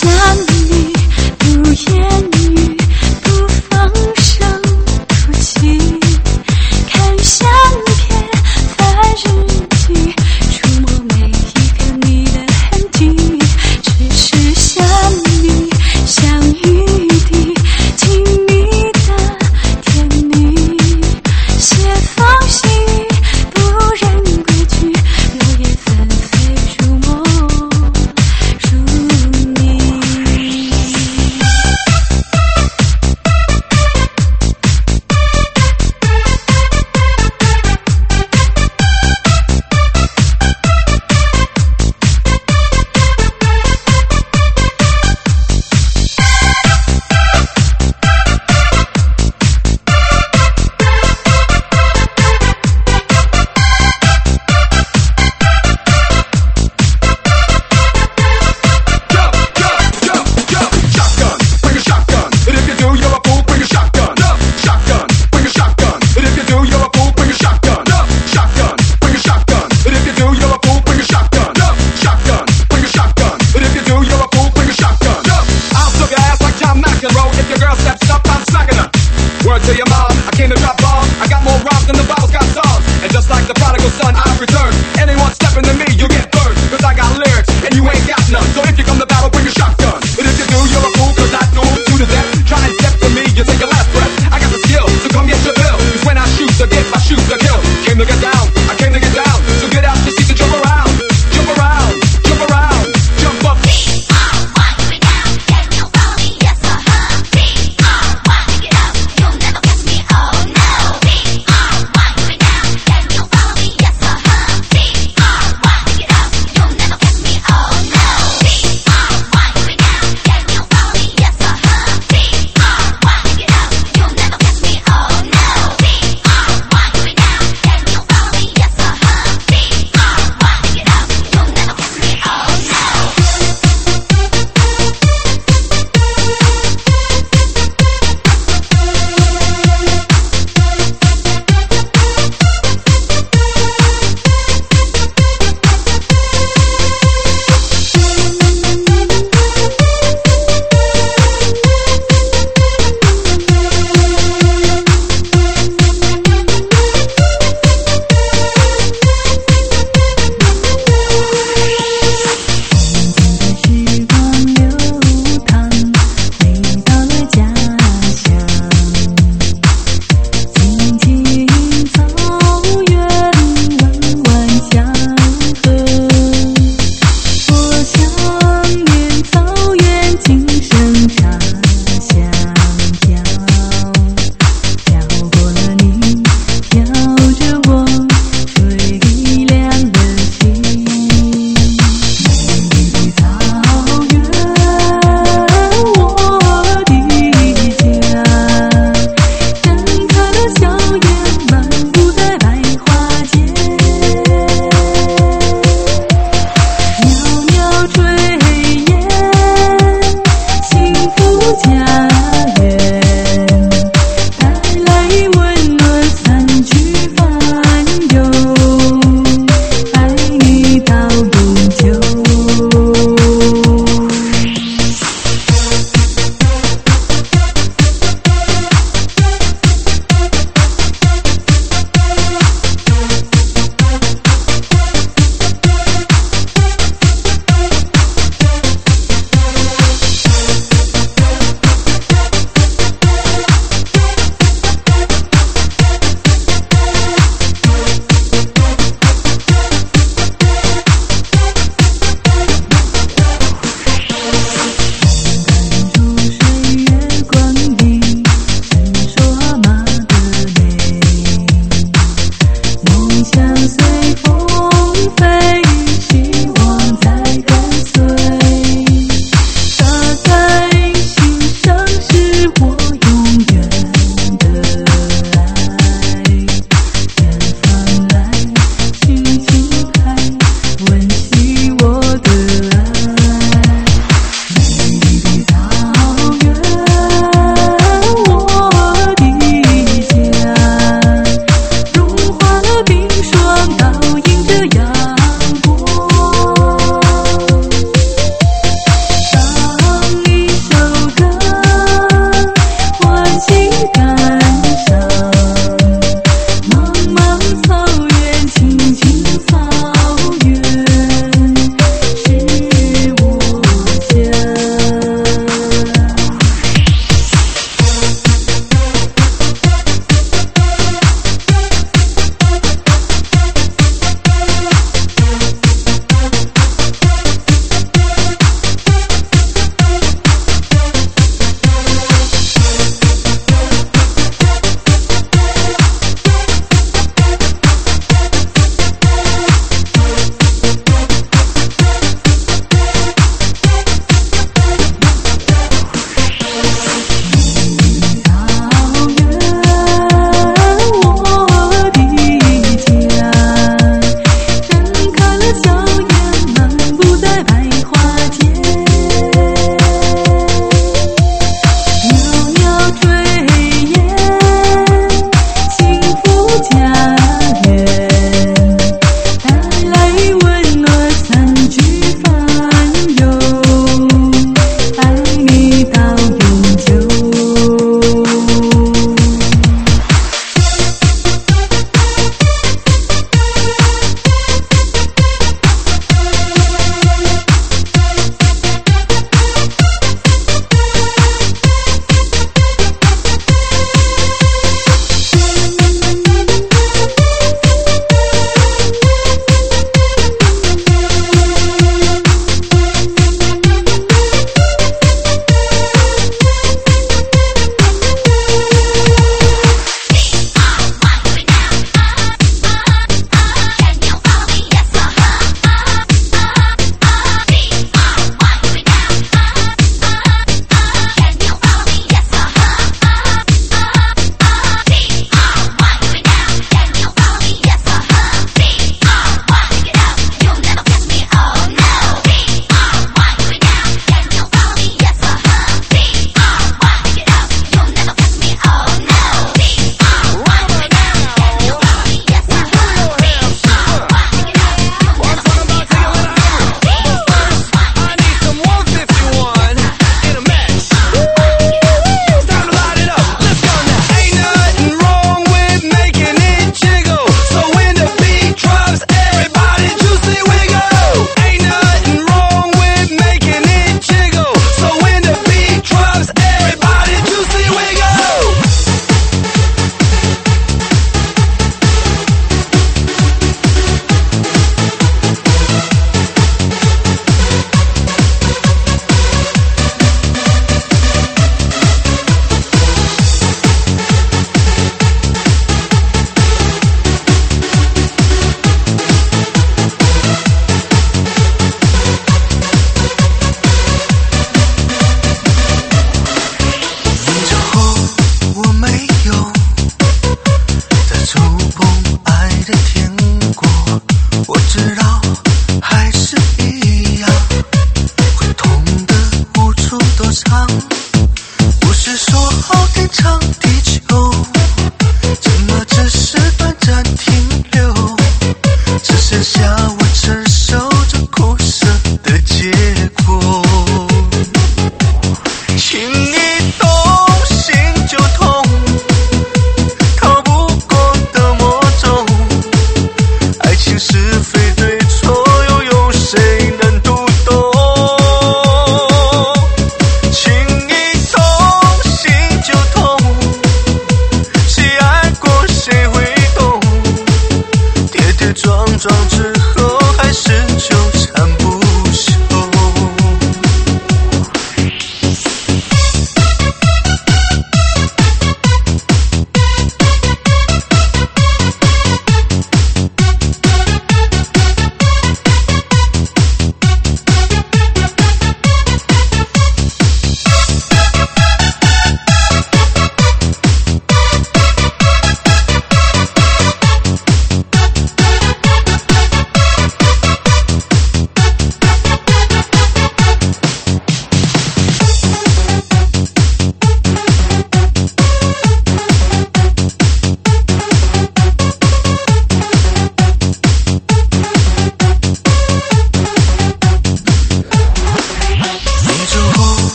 Speaker 9: 如你。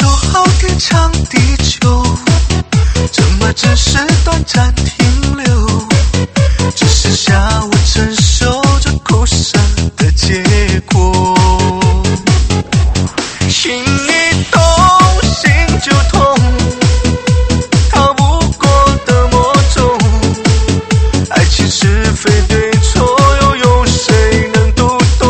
Speaker 12: 说好天长地久，怎么只是短暂停留？只剩下我承受着苦涩的结果。心一动，心就痛，逃不过的魔咒。爱情是非对错，又有谁能读懂？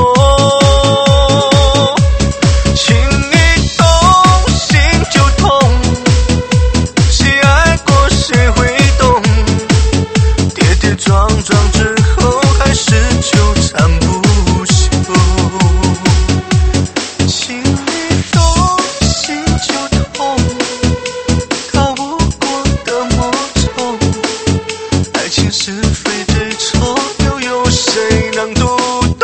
Speaker 12: 心一动，心就痛，谁爱过谁会懂？跌跌撞撞之后，还是纠缠不休。心一动，心就痛，逃不过的魔咒。爱情是非对错，又有谁能读懂？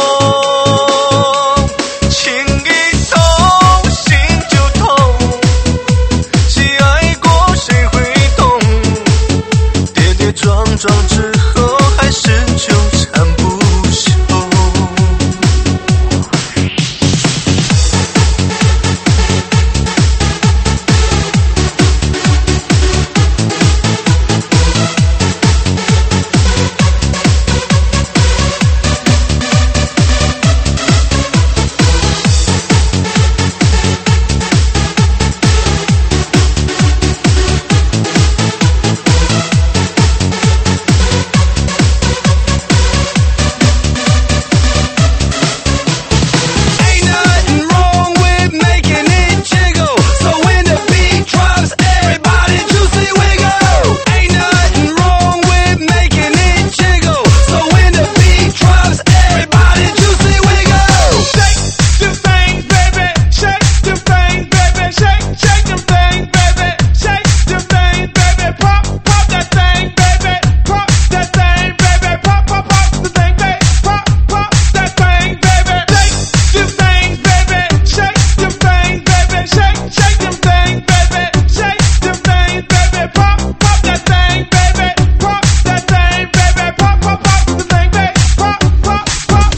Speaker 12: 情一动，心就痛，谁爱过谁会懂？跌跌撞撞之后，还是纠缠不休。Ain't nothing wrong with making it jiggle, so when the beat drops, everybody juicy wiggle. Ain't nothing wrong with making it jiggle, so when the beat drops, everybody juicy wiggle.
Speaker 1: Shake the thing, baby. Shake the thing, baby. Shake, shake the thing, baby. Shake the thing, baby. Pop, pop that thing, baby. Pop that thing, baby. Pop, pop, pop the thing, baby. Pop, pop that thing, baby. Shake the thing, baby. Shake the thing, baby. Shake, shake the thing, baby. Shake the thing, baby. Pop, pop that thing, baby. Pop that thing, baby. Pop, pop, pop the thing, baby. Pop, pop, pop,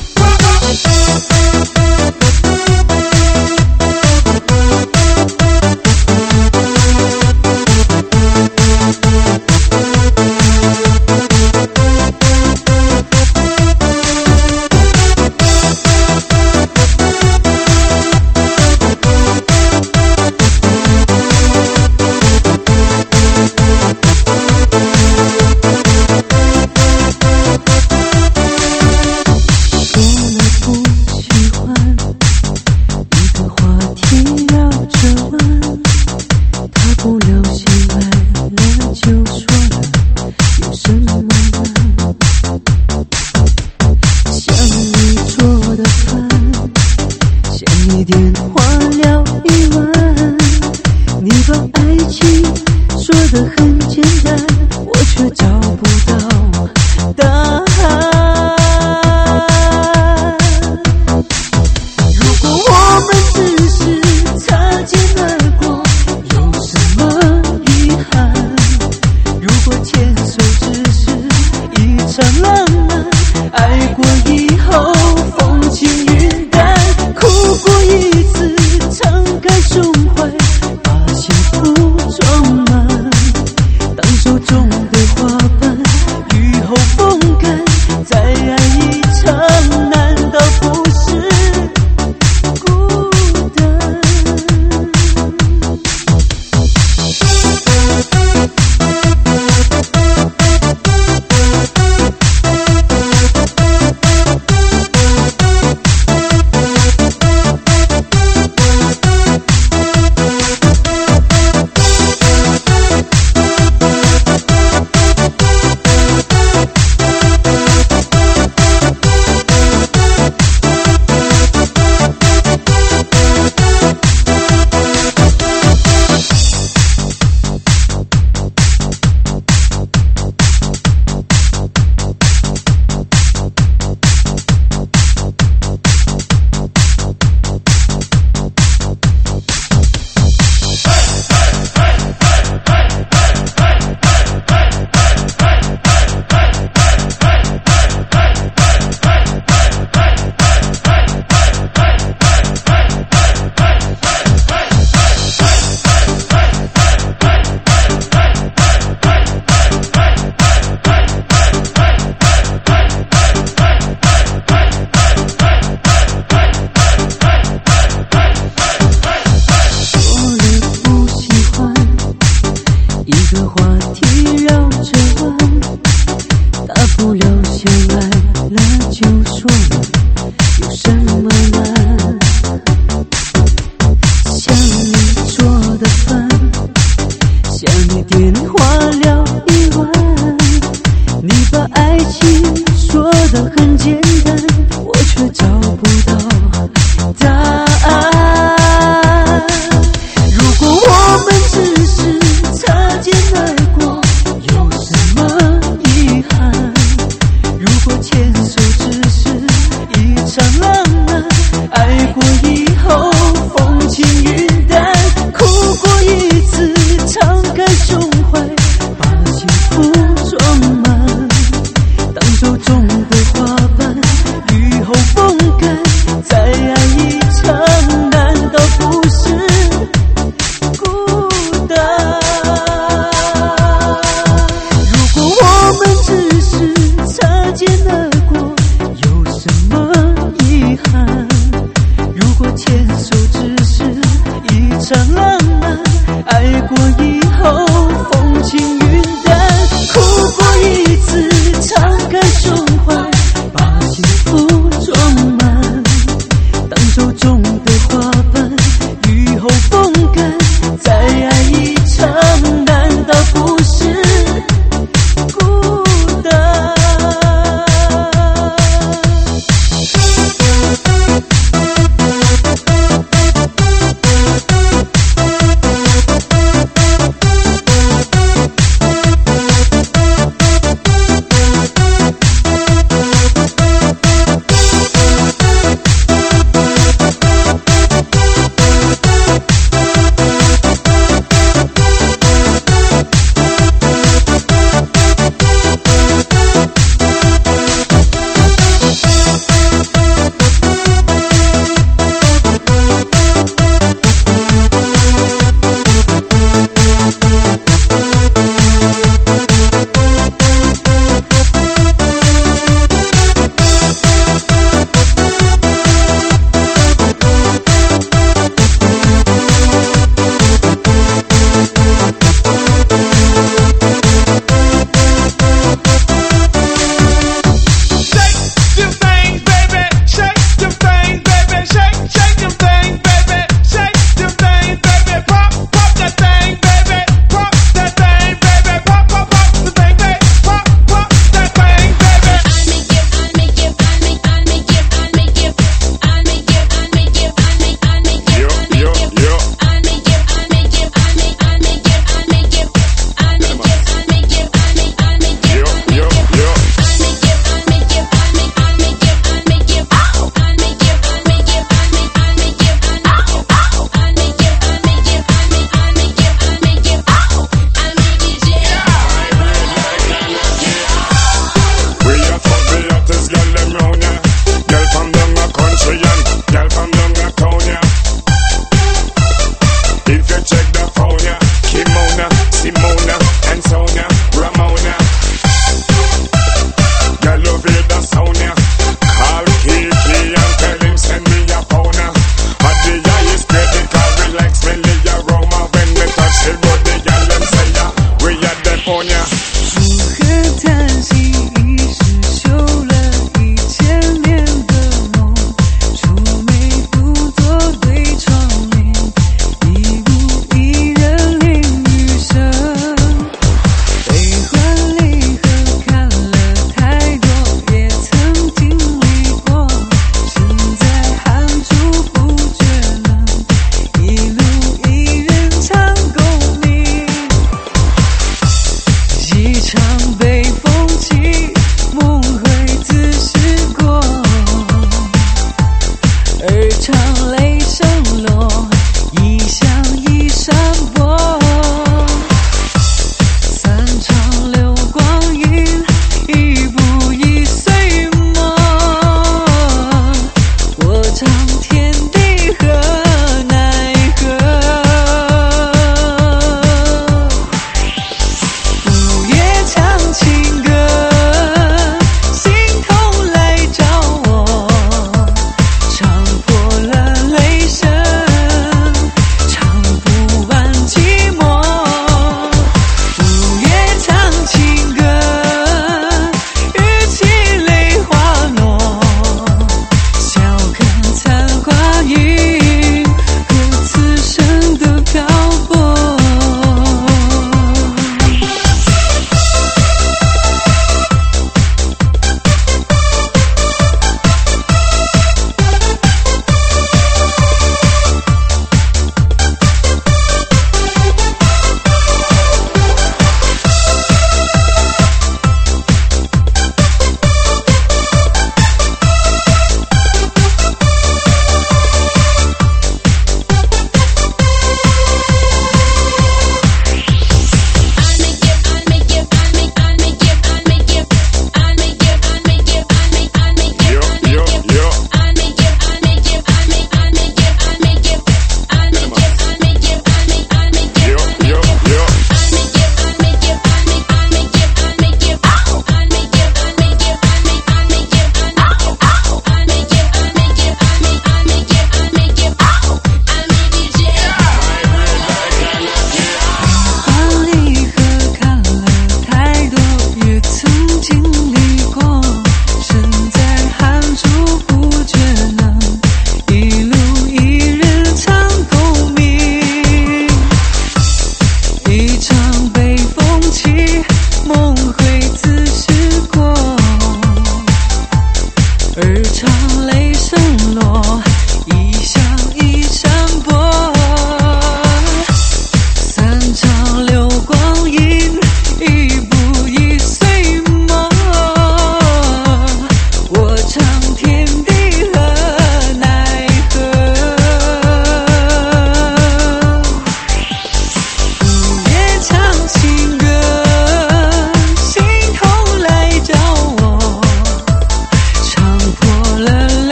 Speaker 2: 什么爱过一